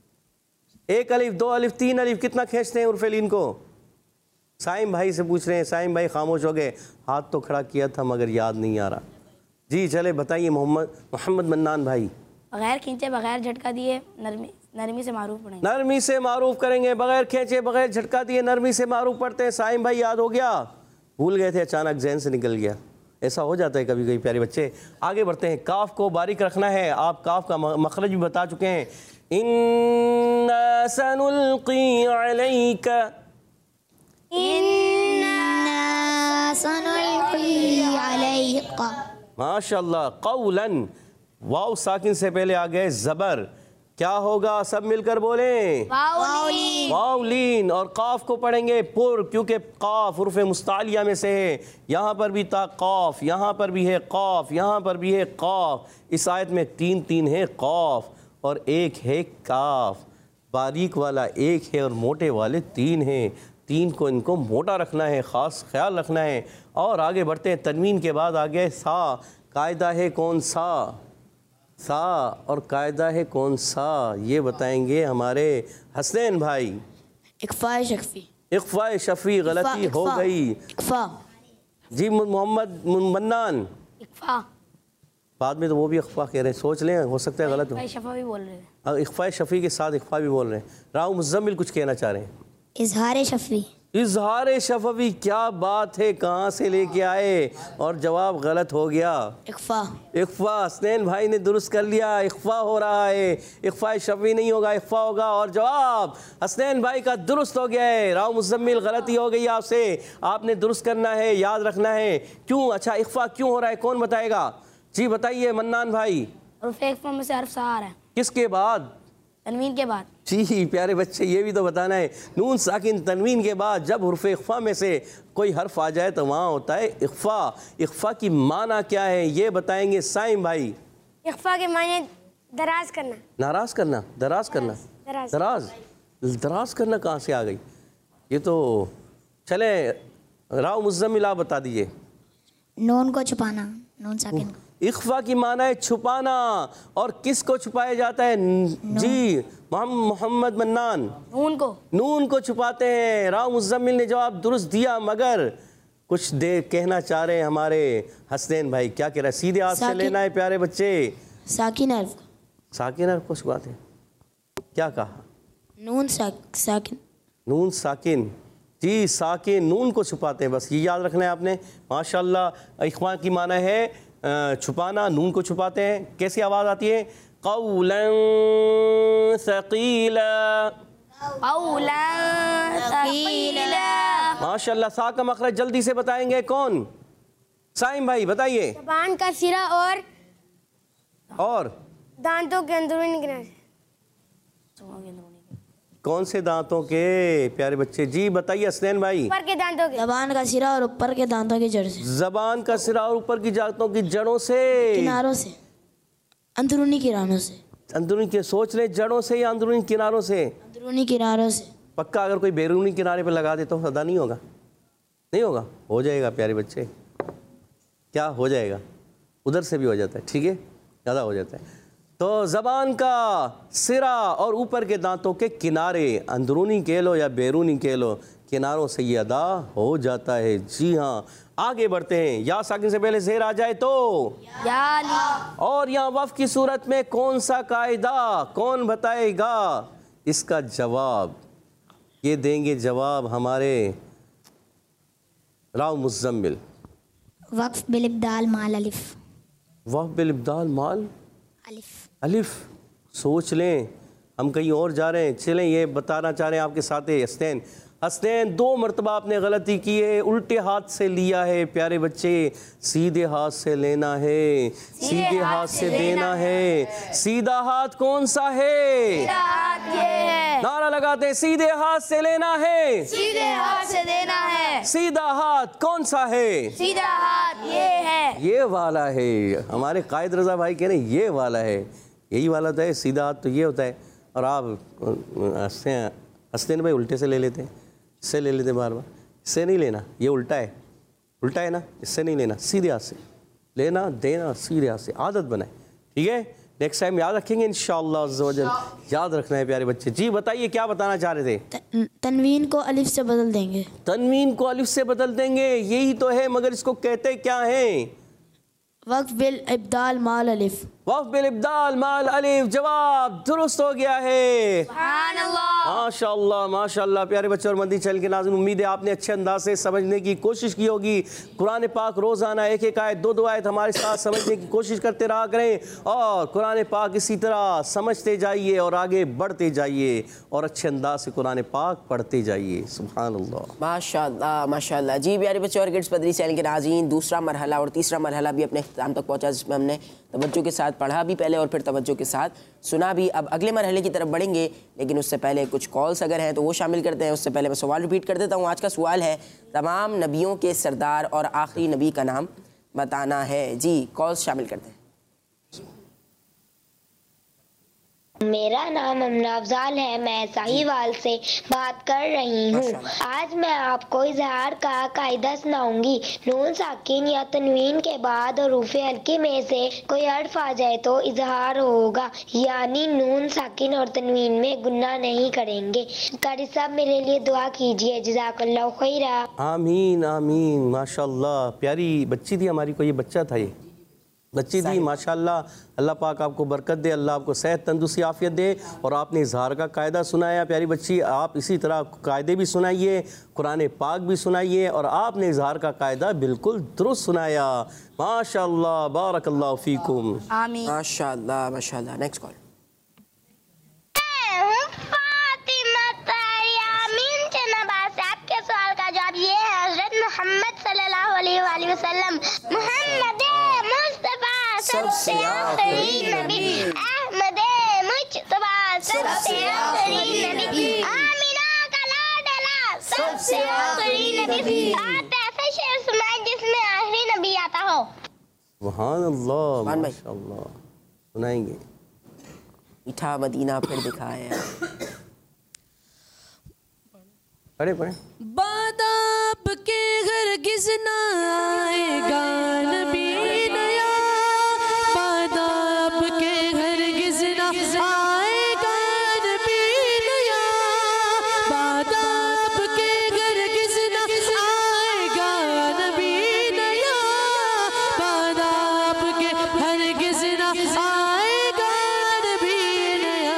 एक अलिफ, दो अलिफ, तीन अलिफ, कितना खींचते हैं हुरूफ लीन को? साइम भाई से पूछ रहे हैं। साइम भाई खामोश हो गए। हाथ तो खड़ा किया था मगर याद नहीं आ रहा। जी चले बताइए मोहम्मद मोहम्मद मन्नान भाई। बगैर खींचे बगैर झटका दिए नरमी नरमी से मारूफ पढ़ेंगे। नरमी से मारूफ करेंगे, बगैर खींचे बगैर झटका दिए नरमी से मारूफ पढ़ते हैं। साइम भाई याद हो गया? भूल गए थे, अचानक जहन से निकल गया। ऐसा हो जाता है कभी कभी प्यारे बच्चे। आगे बढ़ते हैं। काफ को बारीक रखना है। आप काफ का मखरज भी बता चुके हैं। इन्ना सनुल्की अलैका। माशाअल्लाह। कौलन, वाव साकिन से पहले आ गए जबर। क्या होगा? सब मिलकर बोले वाउलीन। और काफ को पढ़ेंगे पुर, क्योंकि काफ हुरूफ मुस्तालिया में से है। यहाँ पर भी था काफ, यहाँ पर भी है काफ, यहाँ पर भी है काफ। इस आयत में तीन तीन है काफ और एक है काफ। बारीक वाला एक है और मोटे वाले तीन हैं। तीन को इनको मोटा रखना है, ख़ास ख्याल रखना है। और आगे बढ़ते हैं। तनवीन के बाद आ गए सा। कायदा है कौन सा? सा और कायदा है कौन सा? ये बताएंगे हमारे हसनैन भाई। इक्फा शफी। इक्फा शफी गलती हो गई। इक्फा। जी मोहम्मद मन्नान। इक्फा। बाद में तो वो भी इक्फा कह रहे हैं, सोच लें, हो सकता है गलत हो। शफा भी बोल रहे थे। इक्फा शफी के साथ इक्फा भी बोल रहे हैं। राव मुज़म्मिल कुछ कहना चाह रहे हैं। इजहार शफी। इजहार शफवी, क्या बात है, कहाँ से लेके आए और जवाब गलत हो गया। इक्फा। इक्फा। हसनैन भाई ने दुरुस्त कर लिया, इक्फा हो रहा है। इक्फा शफवी नहीं होगा, इक्फा होगा। और जवाब हसनैन भाई का दुरुस्त हो गया है। राव मुज़म्मिल गलती हो गई आपसे, आपने दुरुस्त करना है, याद रखना है। क्यों? अच्छा इक्फा क्यों हो रहा है, कौन बताएगा? जी बताइए मन्नान भाई। हुरूफ इक्फा में से हर्फ सा आ रहा है। किसके बाद? तनवीन के बाद। जी प्यारे बच्चे, ये भी तो बताना है। नून साकिन तनवीन के बाद जब हुर्फ इख्फा में से कोई हर्फ आ जाए तो वहाँ होता है इख्फा। इख्फा की माना क्या है ये बताएंगे साइम भाई। इख्फा के माने दराज करना। नाराज करना, दराज करना। दराज। दराज दराज करना कहाँ से आ गई? ये तो चले राव मुज़म्मिल आप बता दीजिए। नून को छुपाना, नून साकिन को। इख्फा की माना है छुपाना। और किस को छुपाया जाता है? जी मोहम्मद मन्नान। नून को। नून को छुपाते हैं। राव मुज़म्मिल ने जवाब दुरुस्त दिया, मगर कुछ दे कहना चाह रहे हैं हमारे हसनैन भाई। क्या कह रहा है? सीधे हाथ से लेना है प्यारे बच्चे। साकिन हर्फ। साकिन हर्फ को छुपाते हैं। क्या कहा? नून साक, साकिन। नून साकिन। जी साकिन, नून को छुपाते हैं, बस ये याद रखना है आपने। माशाअल्लाह। इख्वा की माना है छुपाना, नून को छुपाते हैं। कैसी आवाज़ आती है? क़ौलन सक़ीला। क़ौलन सक़ीला। माशाअल्लाह। सा का मखरज जल्दी से बताएंगे कौन? साइम भाई बताइए। जबान का सिरा और और दांतों के अंदरूनी किनारे। कौन से दांतों के प्यारे बच्चे? जी बताइए हसनैन भाई। ऊपर के दांतों के। जबान का सिरा और ऊपर के दांतों की जड़ से। जबान का सिरा और ऊपर की दांतों की जड़ों से, किनारों से, अंदरूनी किनारों से। अंदरूनी के सोच ले, जड़ों से या अंदरूनी किनारों से? अंदरूनी किनारों से। पक्का अगर कोई बैरूनी किनारे पे लगा दे तो अदा नहीं होगा? नहीं होगा? हो जाएगा प्यारे बच्चे, क्या हो जाएगा? उधर से भी हो जाता है, ठीक है, ज़्यादा हो जाता है। तो ज़बान का सिरा और ऊपर के दांतों के किनारे, अंदरूनी कह लो या बैरूनी कह लो, किनारों से ये अदा हो जाता है। जी हाँ, आगे बढ़ते हैं। या साकिन से पहले ज़ेर आ जाए तो या ली। और यहाँ वफ़ की सूरत में कौन सा कायदा, कौन बताएगा इसका जवाब? ये देंगे जवाब हमारे राव मुज़म्मिल। वक्फ बिल इब्दाल माल अलिफ। वफ़ बिल इब्दाल माल अलिफ। अलिफ। सोच लें, हम कहीं और जा रहे हैं। चलें, ये बताना चाह रहे हैं आपके साथ है हसनैन। हसनैन, दो मरतबा आपने गलती की है, उल्टे हाथ से लिया है। प्यारे बच्चे, सीधे हाथ से लेना है, सीधे हाथ से देना है। सीधा हाथ कौन सा है? हाथ ये है। नारा लगाते हैं, सीधे हाथ से लेना है, सीधे हाथ से देना है। सीधा हाथ कौन सा है? सीधा हाथ ये है। ये वाला है। हमारे कायद रजा भाई कह रहे हैं ये वाला है, यही वाला तो है। सीधा हाथ तो ये होता है, और आप हंसते हंसते भाई उल्टे से ले लेते हैं, इससे ले लेते बार बार। इससे नहीं लेना, ये उल्टा है, उल्टा है ना, इससे नहीं लेना, सीधे हाथ से लेना देना, सीधे हाथ से आदत बनाए, ठीक है? नेक्स्ट टाइम याद रखेंगे इंशाअल्लाह अज़्ज़ वजल। याद रखना है प्यारे बच्चे। जी बताइए क्या बताना चाह रहे थे? त- तनवीन को अलिफ से बदल देंगे। तनवीन को अलिफ से बदल देंगे, यही तो है, मगर इसको कहते क्या हैं? वक्फ बिल इब्दाल माल अलिफ। वफ़ बिल इब्दाल माल अलिफ। जवाब दुरुस्त हो गया है। सुभान अल्लाह। माशाअल्लाह माशाअल्लाह। प्यारे बच्चे और मदनी चैनल के नाज़रीन, उम्मीद है आपने अच्छे अंदाज से समझने की कोशिश की होगी। कुरान पाक रोज़ाना एक एक आयत, दो दो आयत हमारे साथ समझने की कोशिश करते रहा करें, और कुरान पाक इसी तरह समझते जाइए और आगे बढ़ते जाइए, और अच्छे अंदाज से कुरान पाक पढ़ते जाइए। सुभान अल्लाह। माशाअल्लाह माशाअल्लाह। जी प्यारे बच्चे और किड्स मदनी चैनल के नाज़रीन, दूसरा मरहला और तीसरा मरहला भी अपने इख्तिताम तक पहुँचा, जिसमें हमने तवज्जो के साथ पढ़ा भी पहले और फिर तवज्जो के साथ सुना भी। अब अगले मरहले की तरफ बढ़ेंगे, लेकिन उससे पहले कुछ कॉल्स अगर हैं तो वो शामिल करते हैं। उससे पहले मैं सवाल रिपीट कर देता हूँ। आज का सवाल है, तमाम नबियों के सरदार और आखिरी नबी का नाम बताना है। जी कॉल्स शामिल करते हैं। मेरा नाम अमना अफजाल है, मैं साहिवाल से बात कर रही हूँ। आज मैं आपको इजहार का कायदा सुनाऊंगी। नून साकिन या तनवीन के बाद और रूफे हल्की में से कोई हर्फ आ जाए तो इजहार होगा, यानी नून साकिन और तनवीन में गुन्ना नहीं करेंगे। कारी साहब मेरे लिए दुआ कीजिए, जज़ाकल्लाह खैरा। आमीन आमीन। माशाअल्लाह, प्यारी बच्ची थी हमारी, को ये बच्चा था, ये बच्ची थी माशाअल्लाह। अल्लाह पाक आपको बरकत दे, अल्लाह आपको सेहत तंदुरुस्ती आफियत दे। और आपने इजहार का कायदा सुनाया प्यारी बच्ची, आप इसी तरह कायदे भी सुनाइए, कुरान पाक भी सुनाइए, और आपने इजहार का कायदा बिल्कुल दुरुस्त सुनाया। माशाअल्लाह, बारकल्लाहु फीकुम। आमीन। माशाअल्लाह माशाअल्लाह। Next call. आपके सवाल का जवाब ये है, हज़रत मोहम्मद सल्लल्लाहु अलैहि वसल्लम मोहम्मद मुस्तफा सबसे आखिरी नबी, अहमद मुज्तबा सबसे आखिरी नबी, आमिना का लाडला सबसे आखिरी नबी। आप ऐसा शेर सुनाए जिसमें आखिरी नबी आता हो। सुभान अल्लाह माशाअल्लाह। सुनाएंगे। मीठा मदीना फिर दिखाया। पढ़े पढ़े। बादाब के घर किस ना आएगा नबी नया, बादाब के घर किस ना आएगा नबी नया, बादाब के घर किस ना आएगा नबी नया, बादाब के घर किस ना आएगा नबी नया।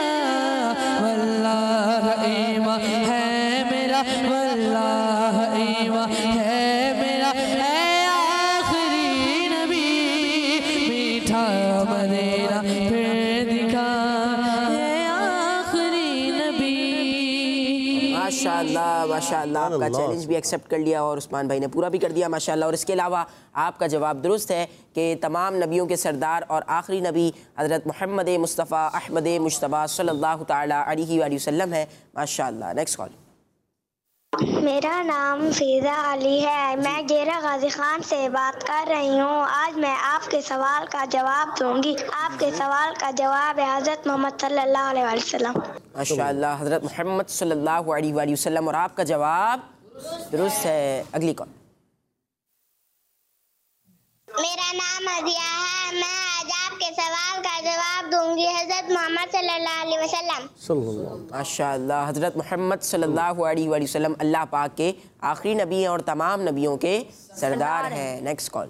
वल्लाह ईमा है मेरा, वल्लाह ईमा है मेरा, है आखिरी नबी, मीठा मदीना फिर दिखा, है आखिरी नबी। माशाअल्लाह माशाअल्लाह, आपका चैलेंज भी एक्सेप्ट कर लिया और उस्मान भाई ने पूरा भी कर दिया माशाअल्लाह। और इसके अलावा आपका जवाब दुरुस्त है कि तमाम नबियों के सरदार और आखिरी नबी हज़रत मोहम्मद मुस्तफ़ा अहमद मुश्तबा सल्लल्लाहु ताला अलैहि वसल्लम है माशाअल्लाह। Next call. मेरा नाम फ़िज़ा अली है, मैं जेरा गाजी खान से बात कर रही हूँ। आज मैं आपके सवाल का जवाब दूंगी। आपके सवाल का जवाब है हज़रत मोहम्मद सल्लल्लाहु अलैहि वसल्लम। माशाअल्लाह, हज़रत मोहम्मद सल्लल्लाहु अलैहि वसल्लम, और आपका जवाब दुरुस्त है। अगली कॉल। मेरा नाम अदिया है, मैं आज आपके सवाल का जवाब दूंगी। हज़रत मोहम्मद सल्लल्लाहु अलैहि वसल्लम। माशाअल्लाह, हज़रत मोहम्मद सल्लल्लाहु अलैहि वसल्लम अल्लाह पाक के आखिरी नबी हैं और तमाम नबियों के सरदार हैं। Next call.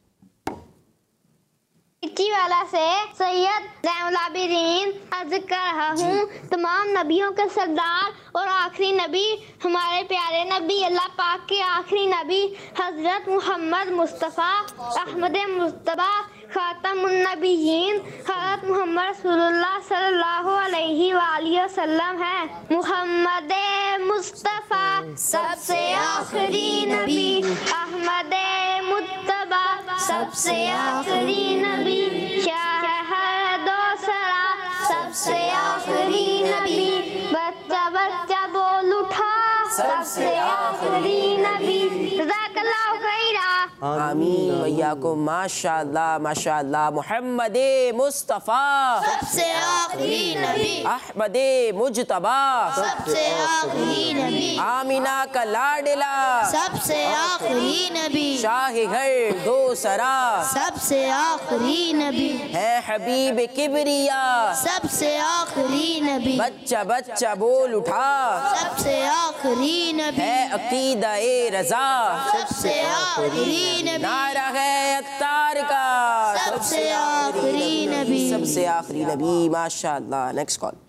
वाला से सैयद ज़ैनुल आबिदीन अर्ज कर रहा हूँ, तमाम नबियों के सरदार और आखिरी नबी हमारे प्यारे नबी अल्लाह पाक के आखिरी नबी हज़रत मोहम्मद मुस्तफ़ा अहमद मुस्तबा खातमुन नबिय्यीन हज़रत मोहम्मद रसूलुल्लाह सल्लल्लाहु अलैहि वसल्लम है। मोहम्मद मुस्तफ़ा सबसे आखिरी नबी, अहमद मुत्तबा सबसे आखिरी नबी, शाह हर दोसरा सबसे आखिरी नबी, बच्चा बच्चा बोल उठा सबसे आखिरी नबी। जज़ाकल्लाहु खैरा। आमीन भैया को। माशाअल्लाह माशाअल्लाह। मोहम्मद मुस्तफ़ा सबसे आखिरी नबी, अहमद मुज्तबा सबसे आखिरी नबी, आमीना का लाडला सबसे आखिरी नबी, शाह घर दो सरा सबसे आखिरी नबी, है हबीब किबरिया सबसे आखिरी नबी, बच्चा बच्चा बोल उठा सबसे आखिरी नबी, है अकीदा ए रजा सबसे आखिरी नबी, नारा है अत्तार का सबसे आखिरी नबी, सबसे आखिरी नबी। माशाअल्लाह। Next call.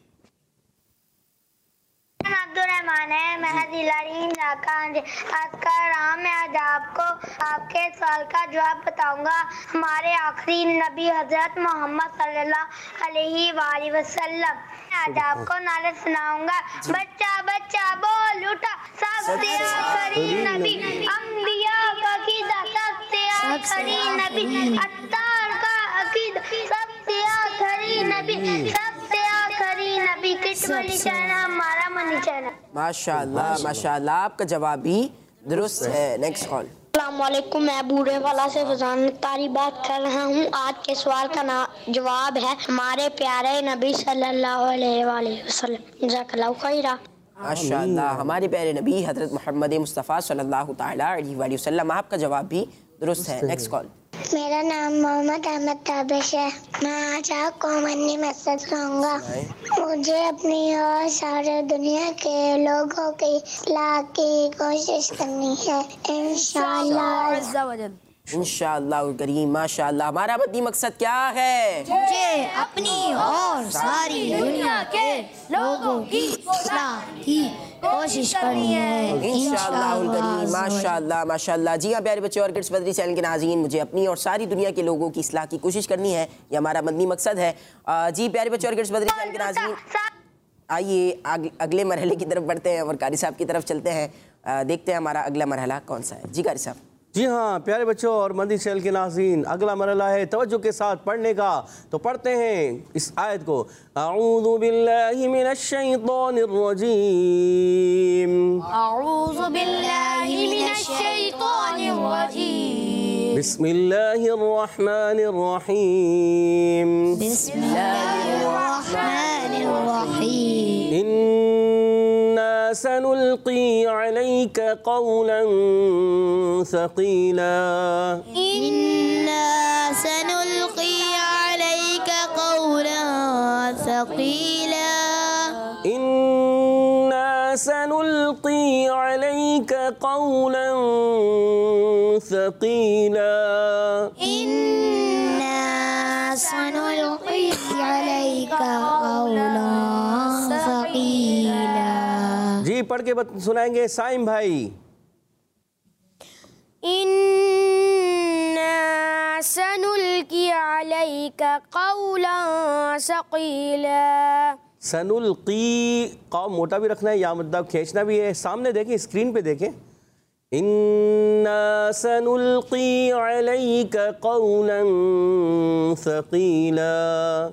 अब्दुर्रहमान है, मैं दिलारीन जाकान आज का राम मैं आज आपको आपके सवाल का जवाब बताऊंगा। हमारे आखिरी नबी हजरत मोहम्मद सल्लल्लाहु अलैहि वसल्लम। आज आपको नारे सुनाऊंगा। बच्चा बच्चा बोल उठा सबसे आखिरी नबी, अंबिया का अकीदा सबसे आखिरी नबी, अत्तार का अकीदा सबसे आखिरी नबी, सबसे आखिरी नबी। किस्मती चैनल हमारा मनी चैनल। माशाअल्लाह माशाअल्लाह, आपका जवाब भी दुरुस्त है। Next call. अस्सलामुअलैकुम, मैं बूढ़े वाला से फजान तारी बात कर रहा हूँ। आज के सवाल का ना जवाब है हमारे प्यारे नबी सल्लल्लाहु अलैहि वसल्लम। जज़ाकल्लाहु खैरा। माशाअल्लाह, हमारे प्यारे नबी हज़रत मोहम्मद मुस्तफ़ा सल्लल्लाहु ताला अलैहि वसल्लम, आपका जवाब भी दुरुस्त है। Next call. मेरा नाम मोहम्मद अहमद ताबिश है, मैं आज आपको मन्नी मैसेज सुनाऊंगा। मुझे अपनी और सारे दुनिया के लोगों की इस्लाह की कोशिश करनी है इंशाअल्लाह। इंशाअल्लाह करीम। माशाअल्लाह, हमारा मद्दी मकसद क्या है? मुझे अपनी और सारी दुनिया के लोगों की इस्लाह की कोशिश करनी है इंशाअल्लाह करीम। माशाअल्लाह माशाअल्लाह। जी हाँ प्यारे बच्चे और किड्स बदरी चैनल के नाज़रीन, मुझे अपनी और सारी दुनिया के लोगों की इस्लाह की कोशिश करनी है, ये हमारा मद्दी मकसद है। जी प्यारे बच्चे और किड्स बदरी चैनल के नाज़रीन, आइए अगले मरहले की तरफ बढ़ते हैं और कारी साहब की तरफ चलते हैं। देखते हैं हमारा अगला मरहला कौन सा है। जी कारी साहब। जी हाँ प्यारे बच्चों और मदी चैनल के नाज़रीन, अगला मरहला है तवज्जो के साथ पढ़ने का। तो पढ़ते हैं इस आयत को। अऊज़ु बिल्लाहि मिनश शैतानिर रजीम, अऊज़ु बिल्लाहि मिनश शैतानिर रजीम, बिस्मिल्लाहिर रहमानिर रहीम, बिस्मिल्लाहिर रहमानिर रहीम, इन्ना सनुल्क़ी अलैका क़ौलन सक़ीला, इन्ना सनुल्क़ी अलैका क़ौलन सक़ीला, इन्ना सनुल्क़ी अलैका क़ौलन सक़ीला, इन्ना सनुल्क़ी अलैका क़ौलन सक़ीला। जी पढ़ के बत सुनाएंगे साइम भाई। इन्ना सनुल्क़ी अलैका क़ौलन सक़ीला, सनुल्की, कॉफ मोटा भी रखना है, या मतलब खींचना भी है। सामने देखें, स्क्रीन पे देखें। इन्ना सनुल्की अलैका कौलन सकीला।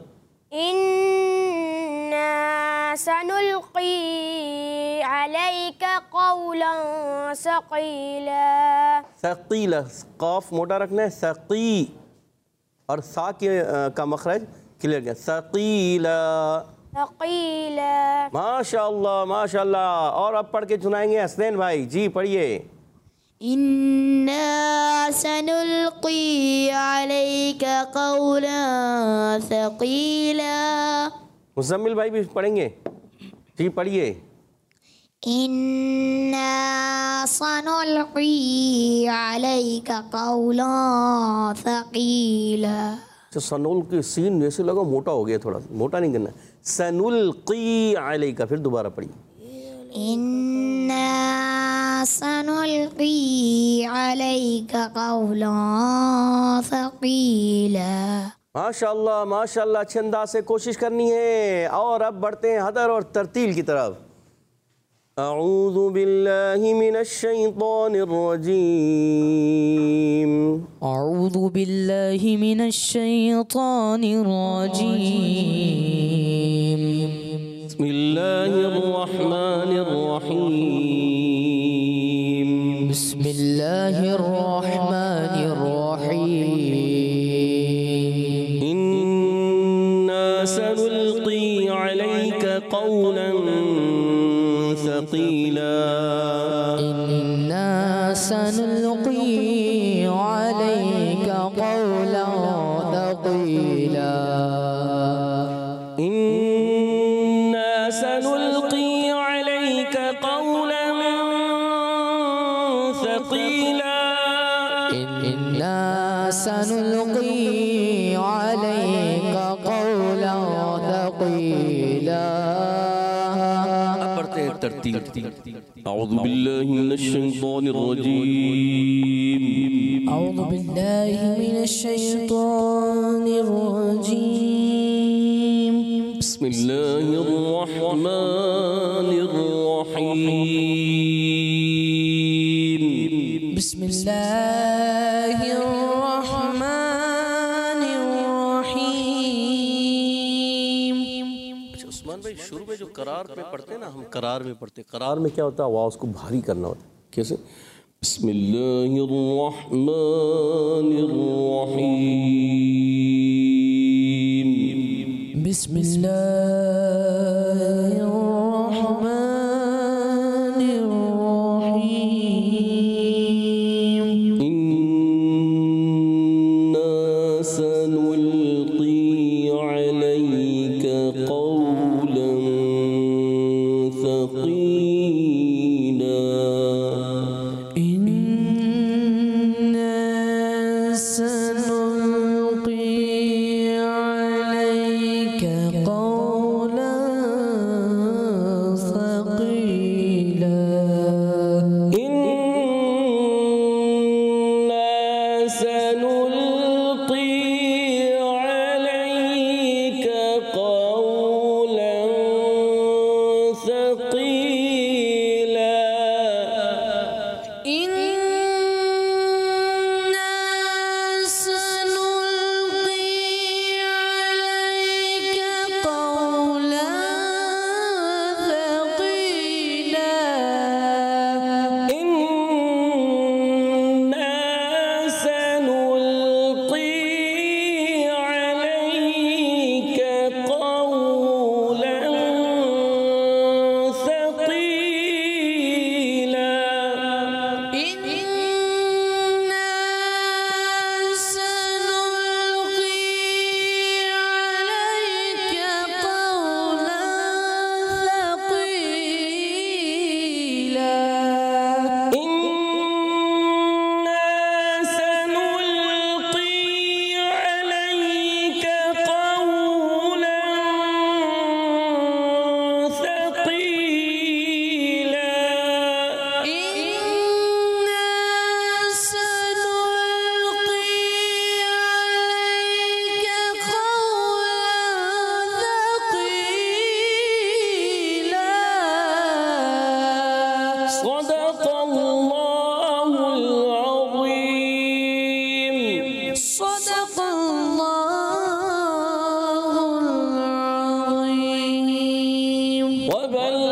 इन्ना सनुल्की अलैका कौलन सकीला। सकीला, कॉफ मोटा रखना है, सकी, और सा के आ, का मखरज क्लियर किया, सकीला सकीला। माशाअल्लाह माशाअल्लाह। और अब पढ़ के सुनाएंगे हसनैन भाई, जी पढ़िए। इन्ना सनुल्की अलैका कौलन सकीला। मुज़म्मिल भाई भी पढ़ेंगे, जी पढ़िए। इन्ना सनुल्की अलैका कौलन सकीला। तो सनुल की सीन जैसे लगा मोटा हो गया, थोड़ा मोटा नहीं करना। सनुल्की अलैका, फिर दोबारा पढ़िए। इन्ना सनुल्की अलैका कौलन सकीला। माशाअल्लाह माशाअल्लाह, अच्छे अंदाज से कोशिश करनी है। और अब बढ़ते हैं हदर और तरतील की तरफ। अऊज़ु बिल्लाहि मिनश शैतानिर रजीम। अऊज़ु बिल्लाहि मिनश शैतानिर रजीम। बिस्मिल्लाहिर रहमानिर रहीम। बिस्मिल्लाहिर रहमानिर रहीम। इन्ना सनुल्की अलैका कौलन सकीला। इन्ना सनुल्की अलैका कौलन सकीला। इन्ना सनुल्की अलैका कौलन सकीला। इन्ना सनुल्की अलैका कौलन सकीला। पढ़ते हैं तरतीब। अऊज़ु बिल्लाहि मिनश शैतानिर रजीम। अऊज़ु बिल्लाहि मिनश शैतानिर रजीम। बिस्मिल्लाहिर रहमानिर रहीम। बिस्मिल्लाहिर रहमानिर रहीम। अच्छा उस्मान भाई, शुरू में जो करार पे पढ़ते हैं ना, हम करार में पढ़ते हैं। करार में क्या होता है, आवाज़ को भारी करना होता है। कैसे? बिस्मिल्लाहिर रहमानिर रहीम। बिस्मिल्लाहिर रहमानिर रहीम। इन्ना सनुल्की अलैका कौलन सकीला। इन्ना सनुल्की अलैका कौलन सकीला। इन्ना सनुल्की अलैका कौलन सकीला।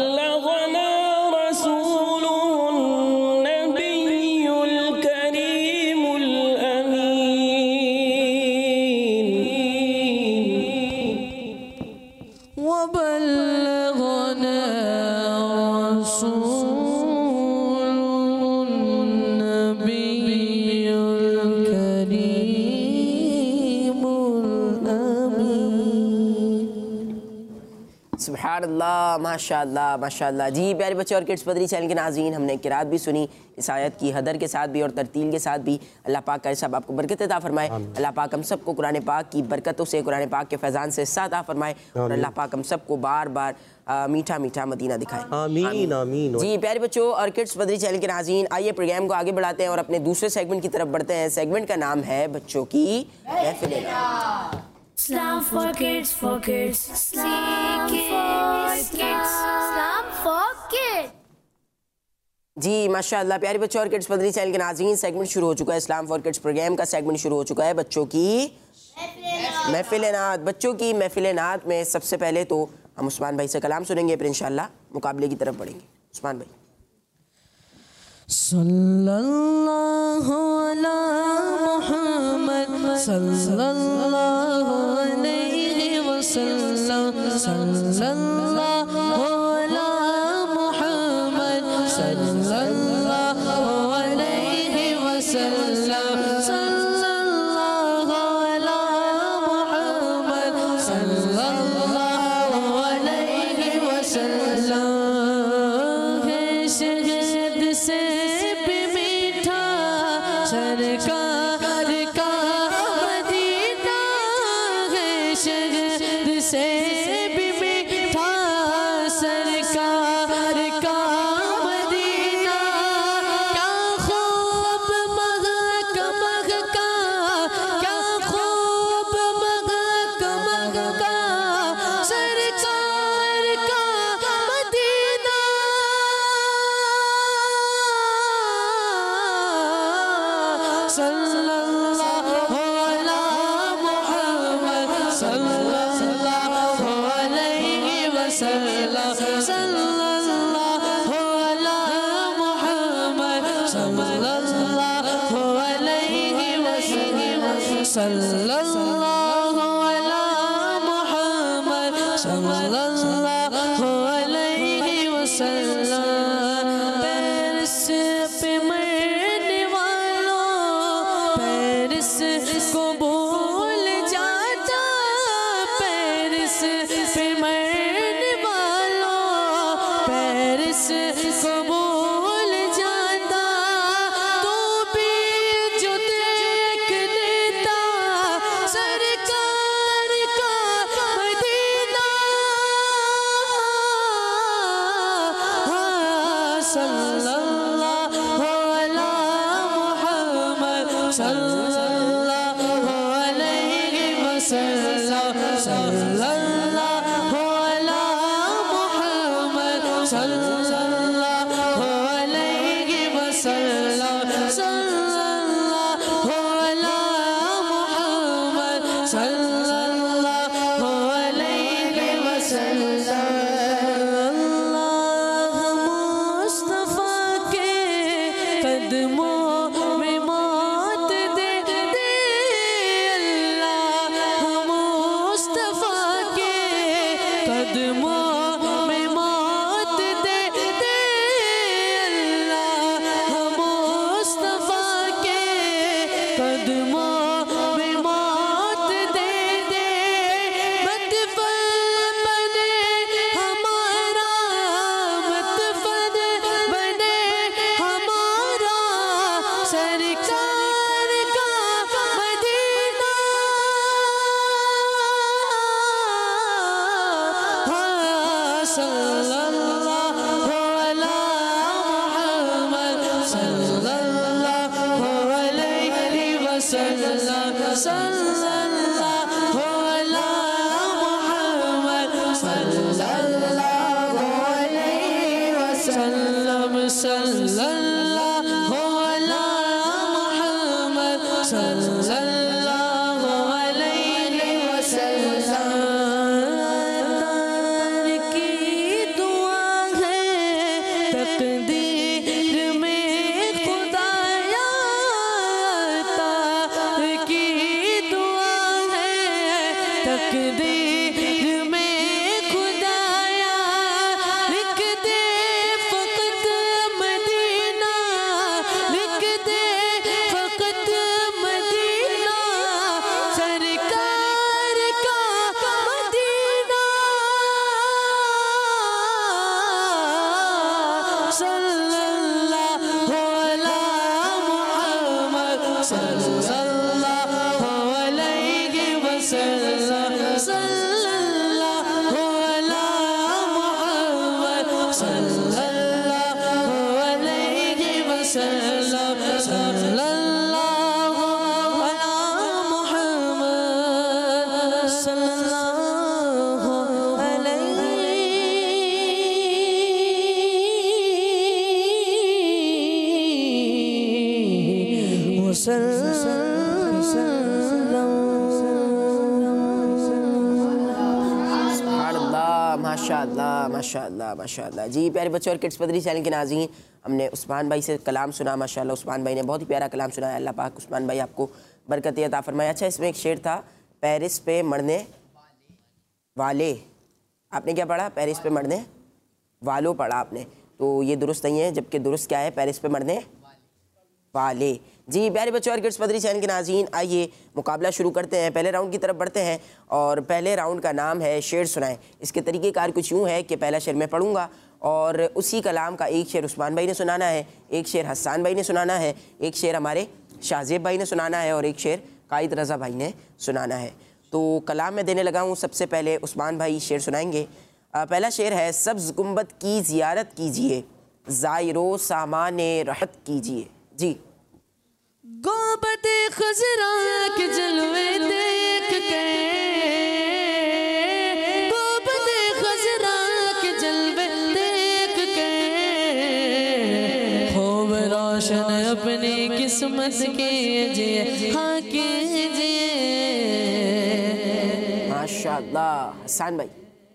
बल्लगना रसूलुहुन नबियुल करीमुल अमीन व बल्लगना रसूलुहुन नबियुल करीमुल अमीन। सुभानअल्लाह, माशाअल्लाह माशाअल्लाह। जी प्यारे बच्चे और किड्स पदरी चैनल के नाज़रीन, हमने किरात भी सुनी इस आयत की, हदर के साथ भी और तरतील के साथ भी। अल्लाह पाक का सब आपको बरकत अता फरमाए। अल्लाह पाक हम सबको कुरान पाक की बरकतों से, कुरान पाक के फैज़ान से हिस्सा अता फरमाए और अल्लाह पाक हम सबको बार बार आ, मीठा मीठा मदीना दिखाए। आमीन आमीन। जी प्यारे बच्चों और किड्स पदरी चैनल के नाज़रीन, आइए प्रोग्राम को आगे बढ़ाते हैं और अपने दूसरे सेगमेंट की तरफ बढ़ते हैं। सेगमेंट का नाम है बच्चों की महफिल। Islam for kids, for kids. Islam for kids. Islam for kids. जी माशाअल्लाह प्यारे बच्चों और किड्स पदरी चैनल के नाज़रीन, सेगमेंट शुरू हो चुका है। इस्लाम फॉर किड्स प्रोग्राम का सेगमेंट शुरू हो चुका है बच्चों की महफिल नात। बच्चों की महफिल नात में सबसे पहले तो हम उस्मान भाई से कलाम सुनेंगे, फिर इंशाअल्लाह मुकाबले की तरफ बढ़ेंगे। उस्मान भाई। सल्लल्लाहु अला मुहम्मद सल्लल्लाहु अलैहि वसल्लम सल्लल्लाहु अला मुहम्मद सल्लल्लाहु अलैहि वसल्लम सल्लल्लाहु अला मुहम्मद सल्लल्लाहु अलैहि वसल्लम। है शहद से भी मीठा सरकार का मदीना, है शहद से भी मीठा सरकार का मदीना। क्या खूब महक महका, क्या खूब महक महका सरकार का मदीना। सल्लल्लाहु अला मुहम्मद सल्लल्लाहु अलैहि वसल्लम सल्लल्लाहु अला मुहम्मद सल्लल्लाहु अलैहि वसल्लम सल्लल्लाहु अला मुहम्मद सल्लल्लाहु अलैहि वसल्लम। पेरिस पे मरने वालों पेरिस को भूल जाता, पेरिस पे मरने वालों पेरिस को भूल जाता। तू भी जो देख लेता सरकार का मदीना। सल्लल्लाहु अला मुहम्मद सल्लल्लाहु अलैहि वसल्लम सल्लल्लाहु अला मुहम्मद सल्लल्लाहु अलैहि वसल्लम सल्लल्लाहु अला मुहम्मद सल्लल्लाहु अलैहि वसल्लम। मुस्तफा के कदमों में मौत दे दे अल्लाह, मुस्तफा के कदमों में मौत दे दे अल्लाह, मुस्तफा के कदमों में मौत दे दे। मतफल बने हमारा, मतफल बने हमारा सरकार का मदीना। सल्लल्लाहु अला मुहम्मद सल्लल्लाहु अलैहि वसल्लम सल्लल्लाहु अला मुहम्मद सल्लल्लाहु अलैहि वसल्लम सल्लल्लाहु अला मुहम्मद सल्लल्लाहु अलैहि वसल्लम। की दुआ है सल्लल्लाहु अलैहि वसल्लम सल्लल्लाहु अला मुहम्मद सल्लल्लाहु अलैहि वसल्लम सल्लल्लाहु अला मुहम्मद सल्लल्लाहु अलैहि माशाअल्लाह माशाअल्लाह माशाअल्लाह। जी प्यारे बच्चों और किड्स मदरी चैनल के नाज़रीन, हमने उस्मान भाई से कलाम सुना। माशाअल्लाह उस्मान भाई ने बहुत ही प्यारा कलाम सुनाया। अल्लाह पाक उस्मान भाई आपको बरकत अता फरमाए। अच्छा, इसमें एक शेर था, पेरिस पे मरने वाले। आपने क्या पढ़ा? पेरिस पे मरने वालों पढ़ा आपने, तो ये दुरुस्त नहीं है, जबकि दुरुस्त क्या है? पेरिस पे मरने वाले। जी प्यारे बच्चों और किड्स मदरी चैनल के नाज़रीन, आइए मुकाबला शुरू करते हैं। पहले राउंड की तरफ बढ़ते हैं और पहले राउंड का नाम है शेर सुनाएं। इसके तरीक़ेकार कुछ यूँ है कि पहला शेर मैं पढ़ूंगा और उसी कलाम का एक शेर उस्मान भाई ने सुनाना है, एक शेर हसन भाई ने सुनाना है, एक शेर हमारे शाहजेब भाई ने सुनाना है और एक शेर कायद रज़ा भाई ने सुनाना है। तो कलाम मैं देने लगा हूँ। सबसे पहले उस्मान भाई शेर सुनाएंगे। पहला शेर है, सब्ज़ गुंबद की ज़ियारत कीजिए, ज़ायरो सामाने रहत कीजिए। जी। गुंबद खज़रा के जलवे देख के, गुंबद खज़रा के जलवे देख के, खूब रोशन अपनी किस्मत कीजिए, हाँ कीजिए। माशाअल्लाह। हसन भाई।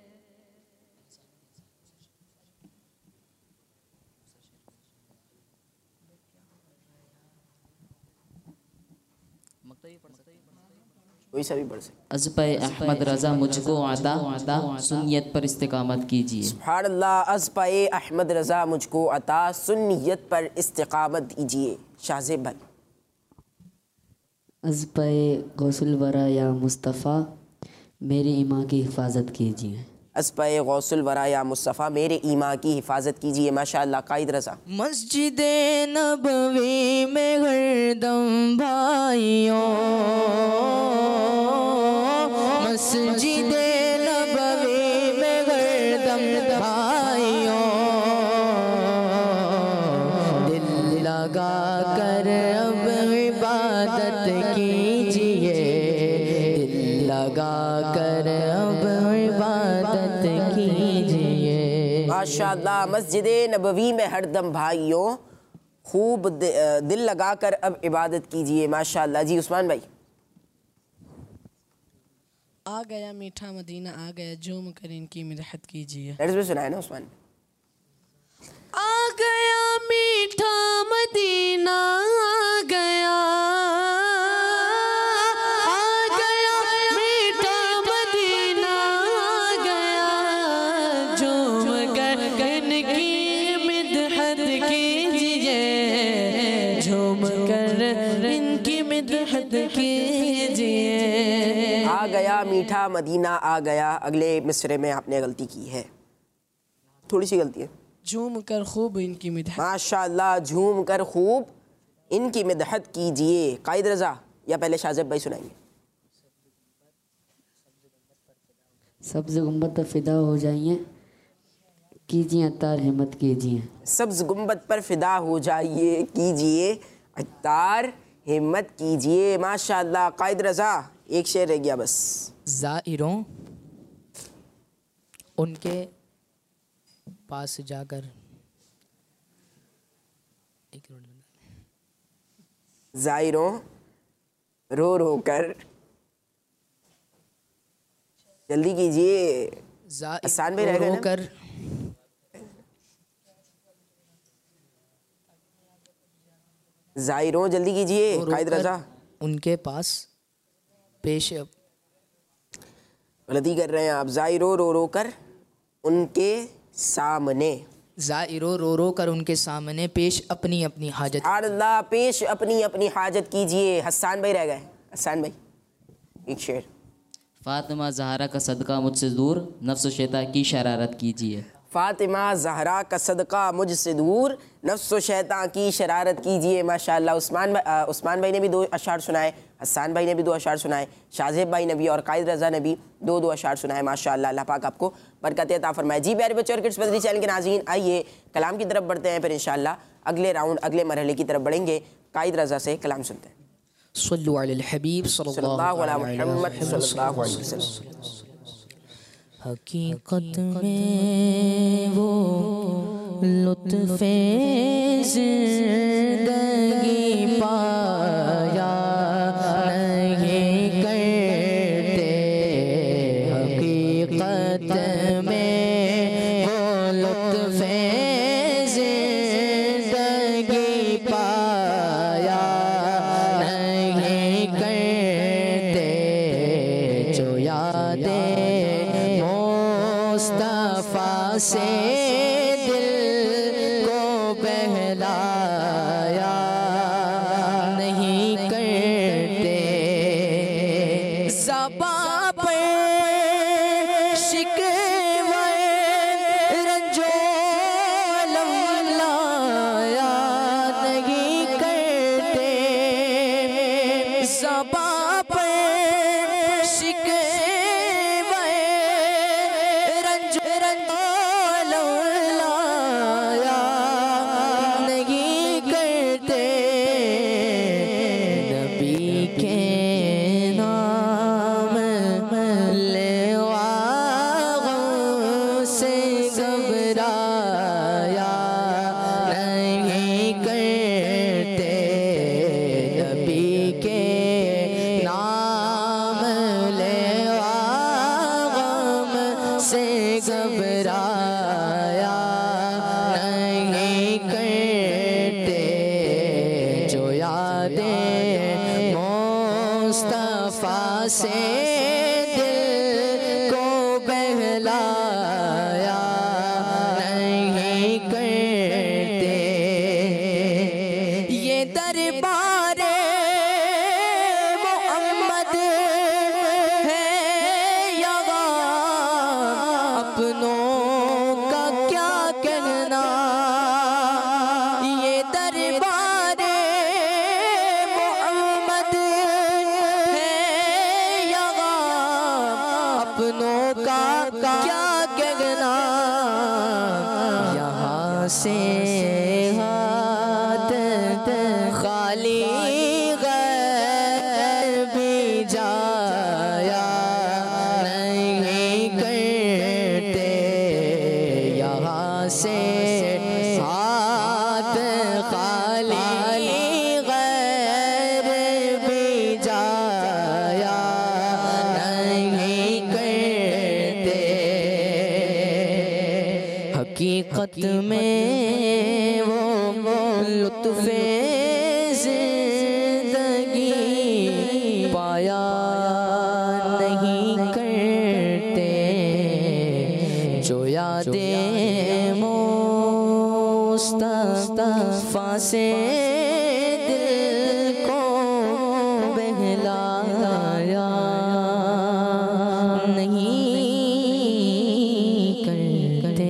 कोई सा भी पढ़ सकते। अज़्पे अहमद रज़ा मुझको आता, सुन्नियत पर इस्तिकामत कीजिए। सुभानअल्लाह। अज़्पे अहमद रज़ा मुझको अता, सुन्नियत पर इस्तिकामत कीजिए। शाहजेब भाई। अज़्पे गौसुल वरा या मुस्तफ़ा, मेरी ईमा की हिफाजत कीजिए। अज़्पे गौसुल वरा या मुस्तफ़ा, मेरे ईमा की हिफाजत कीजिए। माशाअल्लाह। कायद रज़ा। मस्जिदे नबवी में हरदम भाइयों, मस्जिदे नबवी में हरदम भाइयों, दिल लगा कर अब इबादत कीजिए, दिल लगा कर अब इबादत कीजिए। माशाअल्लाह। मस्जिदे नबवी में हरदम भाइयों, खूब दिल लगा कर अब इबादत कीजिए। माशाअल्लाह। जी उस्मान भाई। आ गया मीठा मदीना आ गया, झूम कर इनकी मदहत कीजिए। लफ्ज़ सुनाए ना उस्मान। आ गया मीठा मदीना आ गया, आ गया मीठा मदीना आ गया, झूम कर इनकी मदहत कीजिए, झूम कर इनकी मदहत कीजिए। आ गया मीठा मदीना आ गया। अगले मिसरे में आपने गलती की है, थोड़ी सी गलती है। झूम कर खूब इनकी मदहत। माशाअल्लाह। झूम कर खूब इनकी मदहत कीजिए। कायद रज़ा या पहले शाहजेब भाई सुनाएंगे। सब्ज़ गुंबद पर फिदा हो जाइए, कीजिए अतार हिम्मत कीजिए। सब्ज़ गुंबद पर फिदा हो जाइए, कीजिए अतार हिम्मत कीजिए। माशाअल्लाह। कायद रज़ा एक शेर रह गया बस। ज़ाइरों उनके पास जाकर, ज़ाइरों रो रो कर, जल्दी कीजिए। आसान भी रहेगा ना? कर ज़ाइरों जल्दी कीजिए। कायद रज़ा। उनके पास पेश, गलती कर रहे हैं आप। ज़ाइरों रो रो कर उनके सामने, ज़ाइरों रो रो कर उनके सामने, पेश अपनी अपनी हाजत। अल्लाह। पेश अपनी अपनी हाजत कीजिए। हसन भाई रह गए। हसन भाई एक शेर। फातिमा ज़हरा का सदका मुझसे दूर, नफ्स शैतान की शरारत कीजिए। फ़ातिमा ज़हरा का सदका मुझसे दूर, नफ्स व शैतान की शरारत कीजिए। माशाअल्लाह। उस्मान भाई उस्मान भाई ने भी दो अशार सुनाए, हसन भाई ने भी दो अशार सुनाए, शाहजेब भाई ने भी और कायद रज़ा ने भी दो दो अशार सुनाए। माशाअल्लाह, अल्लाह पाक आपको बरकत अता फरमाए। जी प्यारे बच्चों और किड्स मदनी चैनल के नाज़रीन, आइए कलाम की तरफ बढ़ते हैं, फिर इंशाअल्लाह अगले राउंड अगले मरहले की तरफ बढ़ेंगे। कायद रज़ा से कलाम सुनते हैं। सल्लल्लाहु अलैहि हबीब सल्लल्लाहु अलैहि वसल्लम। हकीकत में वो लुत्फ़े ज़िंदगी पाया नहीं करते। हकीकत में वो लुत्फ़े ज़िंदगी पाया नहीं करते। जो यादें मुस्तफ़ा से दिल को बहलाया नहीं करते। ज़बां पर शिकवे रंजो अलम लाया नहीं करते। ज़बां पर शिकवे से दिल को बहलाया नहीं करते। ये दरबारे मोहम्मद है यहाँ, अपनों का क्या कहना। ये दरबारे अपनों का क्या कहना। यहाँ से हाथ खाली गैर भी जाया नहीं करते। यहाँ से हाथ खाली गैर भी जाया नहीं करते। हकीकत में वो लुत्फ़े ज़िंदगी पाया नहीं करते। जो यादें मुस्तफ़ा से दिल को बहलाया नहीं करते।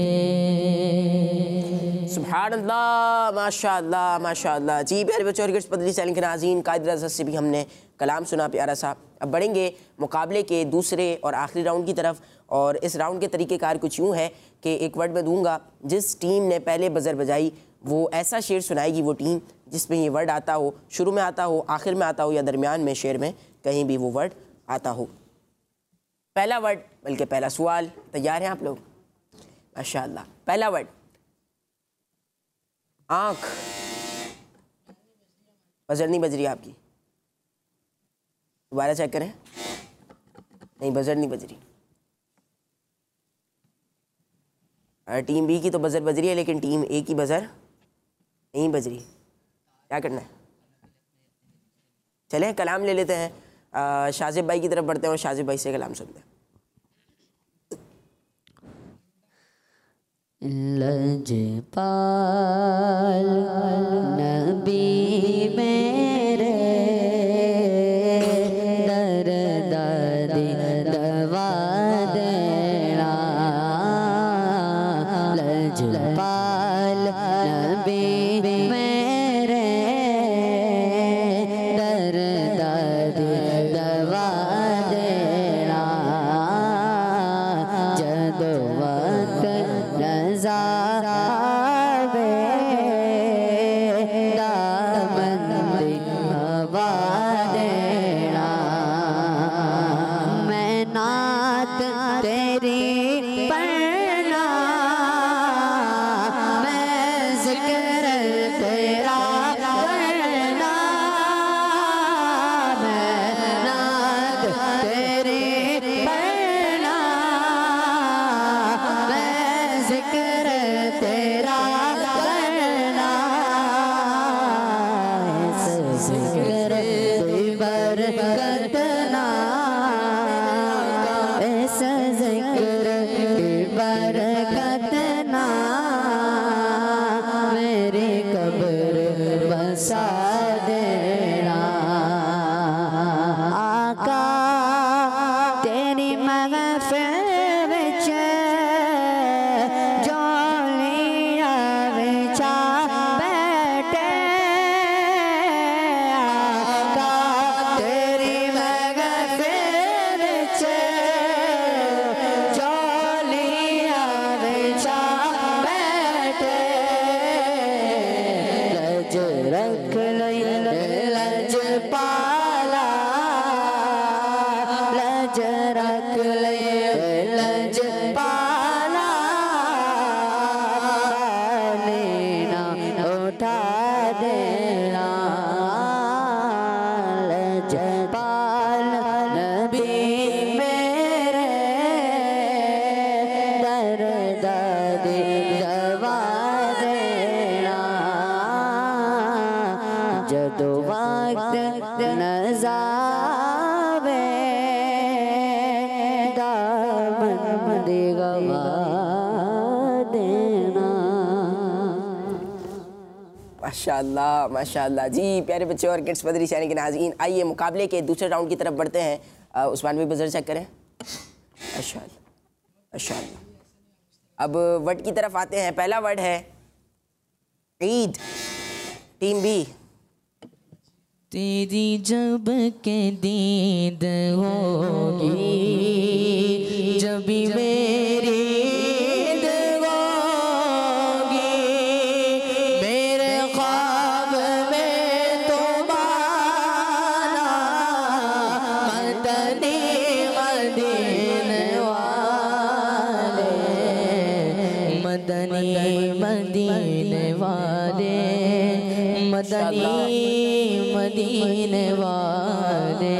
सुभानअल्लाह, माशाअल्लाह माशाअल्लाह। जी प्यारे बच्चों और किड्स मदनी चैनल के नाज़रीन, कायद रज़ा से भी हमने कलाम सुना प्यारा सा। अब बढ़ेंगे मुकाबले के दूसरे और आखिरी राउंड की तरफ। और इस राउंड के तरीक़ेकार कुछ यूँ है कि एक वर्ड मैं दूंगा, जिस टीम ने पहले बज़र बजाई वो ऐसा शेर सुनाएगी, वो टीम जिसमें ये वर्ड आता हो, शुरू में आता हो, आखिर में आता हो या दरमियान में शेर में कहीं भी वो वर्ड आता हो। पहला वर्ड बल्कि पहला सवाल, तैयार हैं आप लोग? माशाअल्लाह। पहला वर्ड आँख। बजर नहीं बज रही आपकी, दोबारा चेक करें। नहीं, बजर नहीं बज रही। टीम बी की तो बजर बज रही है, लेकिन टीम ए की बजर नहीं बज रही। क्या करना है? चलें कलाम ले लेते हैं। शाहजेब भाई की तरफ बढ़ते हैं और शाहजेब भाई से कलाम सुनते हैं। लजपाल नबी मेरे दर दादी दवा देना नबी मेरे दर दर्द दवा देना जदो वक्त नज़र आवे दामन हवा देना मैं नात तेरी पढ़ना मैं जिक्र तेरा करना मैं नात तेरी पढ़ना मैं जिक्र तेरा करना इस जिक्र की बरकत ना इस जिक्र की बरकत ना मेरी कब्र बसा देना आका तेरी महफिल विच जोलियां विचा बैठे आका तेरी महफिल विच जोलियां विचा बैठे लज रख लई लज पाला लज रख लई लज पाला लेना उठा देना लज पाल नबी मेरे दर दर्द दवा देना जदो वक्त नज़ावे दामन गवा देना। माशाल्लाह माशाल्लाह जी प्यारे बच्चे और किड्स मदरी चैनल के नाज़रीन, आइए मुकाबले के दूसरे राउंड की तरफ बढ़ते हैं। अ, उस्मान भी बजर चेक करें। माशाल्लाह माशाल्लाह। अब वर्ड की तरफ आते हैं। पहला वर्ड है ईद। Team B. तेरी जब के दीद होगी जब भी मेरी ईद होगी मेरे ख्वाब में तुम्हारा मदनी मदीने वाले मदनी मदीने वाले मदनी मदीने वाले।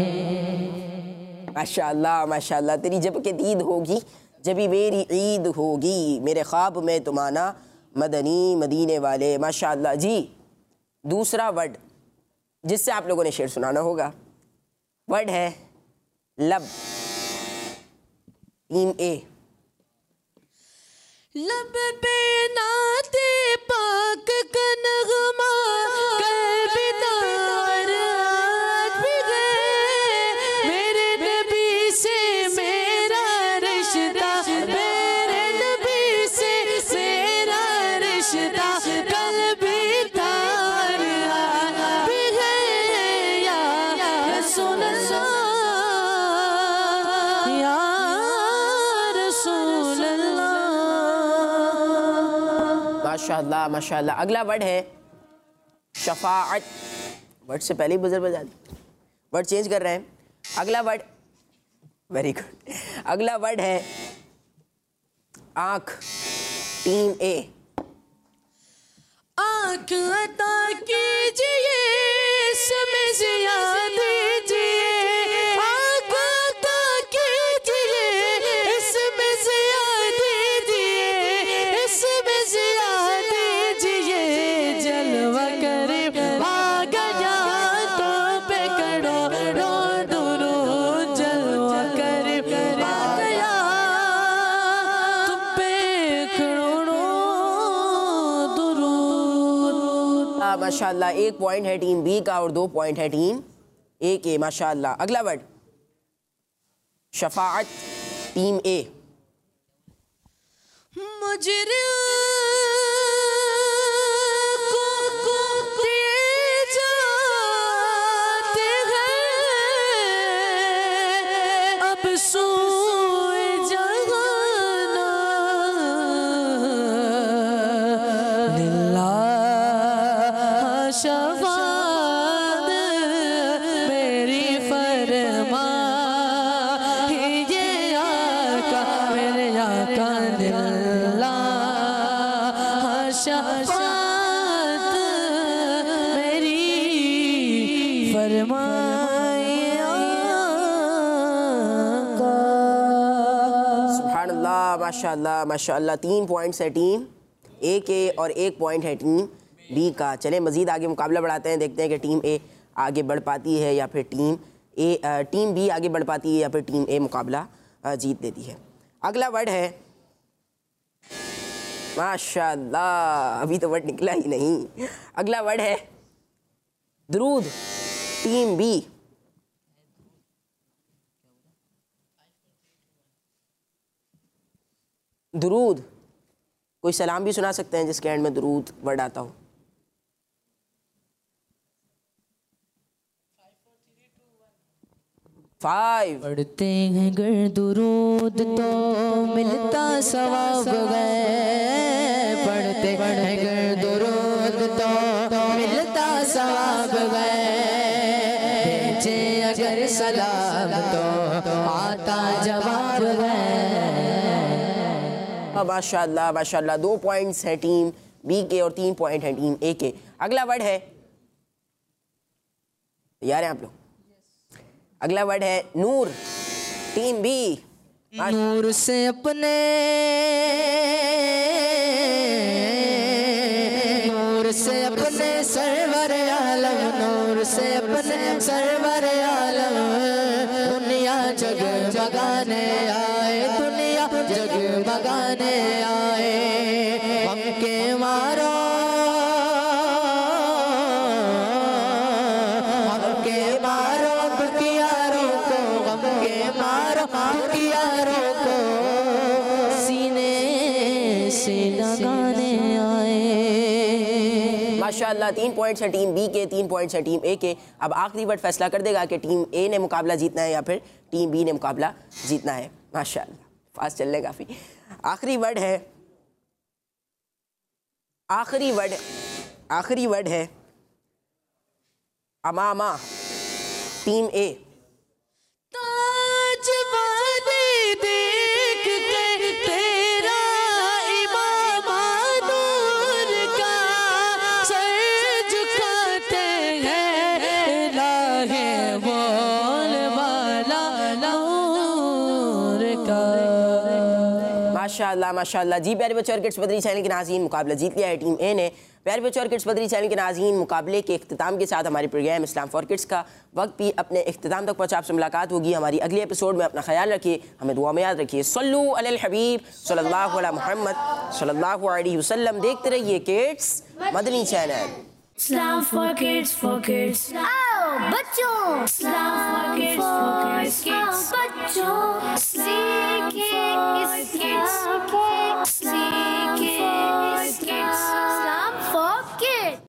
माशाल्लाह माशाल्लाह। तेरी जब के दीद होगी जब भी मेरी ईद होगी मेरे ख्वाब में तुम्हारा मदनी मदीने वाले। माशाल्लाह जी। दूसरा वर्ड जिससे आप लोगों ने शेर सुनाना होगा, वर्ड है लब। Team A. लब पे नाते पाक का नगमा कल्बिदार आज भी गए मेरे नबी से मेरा रिश्ता मेरे नबी से मेरा रिश्ता कल्बिदार आज भी गए या रसूल अल्लाह या रसूल अल्लाह। माशाल्लाह माशाल्लाह। अगला वर्ड है शफाअत। वर्ड से पहले ही बजर बजा दी। वर्ड चेंज कर रहे हैं। अगला वर्ड, वेरी गुड। अगला वर्ड है आँख। Team A. आँख अता कीजिए समय जिया दीजिए आँख अता कीजिए इसमें जिया दीजिए इसमें जिया दीजिए जलवा करे आ गया तो पे करो रो दुरू जलवा करे आ गया तुम पे करो दुरू। माशाल्लाह। एक पॉइंट है टीम बी का और दो पॉइंट है टीम ए के। माशाल्लाह। अगला वर्ड शफाअत। टीम ए। मुजरिम शफाअत मेरी फरमाए आका। सुभानअल्लाह, माशाअल्लाह माशाअल्लाह। तीन पॉइंट्स है टीम ए के और एक पॉइंट है टीम बी का। चलें मज़ीद आगे मुकाबला बढ़ाते हैं, देखते हैं कि टीम ए आगे बढ़ पाती है या फिर टीम ए आ, टीम बी आगे बढ़ पाती है या फिर टीम ए मुकाबला आ, जीत लेती है। अगला वर्ड है माशाअल्लाह, अभी तो वर्ड निकला ही नहीं। अगला वर्ड है दुरूद, टीम बी। दुरूद, कोई सलाम भी सुना सकते हैं जिसके एंड में दुरूद वर्ड आता हो। फाइव। पढ़ते हैं गर दुरूद तो मिलता सवाब गए, पढ़ते हैं गर दुरूद तो मिलता सवाब गए, भेजे अगर सलाम तो आता जवाब गए। माशाअल्लाह माशाअल्लाह। दो पॉइंट्स हैं टीम बी के और तीन पॉइंट हैं टीम ए के। अगला वर्ड है, तैयार हैं आप लोग? अगला वर्ड है नूर, टीम बी। नूर से अपने नूर से अपने सरवर आलम, नूर से अपने सरवर आलम, दुनिया जग बगाने आए, दुनिया जग बगाने आए, हम के मारो हम के मारो दुखियारों को, हम के मारो दुखियारों को, सीने से लगाने आए। माशाअल्लाह। तीन पॉइंट्स हैं टीम बी के, तीन पॉइंट्स हैं टीम ए के। अब आखिरी वर्ड फैसला कर देगा कि टीम ए ने मुकाबला जीतना है या फिर टीम बी ने मुकाबला जीतना है। माशाअल्लाह, फास्ट चल रहे काफ़ी। आखिरी वर्ड है आखिरी वर्ड आखिरी वर्ड है अमामा, टीम ए। देख के तेरा इमाम नूर का सर झुकाते हैं, लाहे बोल वाला नूर का। माशाअल्लाह माशाअल्लाह। जी प्यारे बच्चों और किड्स बदरी चैनल के नाज़रीन, मुकाबला जीत लिया है टीम ए ने। प्यारे बच्चों और किड्स बदरी चैनल के नाज़रीन, मुकाबले के इख्तिताम के साथ हमारे प्रोग्राम इस्लाम फॉर किड्स का वक्त भी अपने इख्तिताम तक पहुँचा। आपसे मुलाकात होगी हमारी अगले एपिसोड में। अपना ख्याल रखिए, हमें दुआ में याद रखिए। सल्लू अलल हबीब सल्लल्लाहु अलैहि मुहम्मद सल्लल्लाहु अलैहि वसल्लम। देखते रहिए kids Madani channel. Islam for kids, for kids. आओ बच्चों, Islam for kids, for kids, kids. बच्चों, सीखे इस किड्स के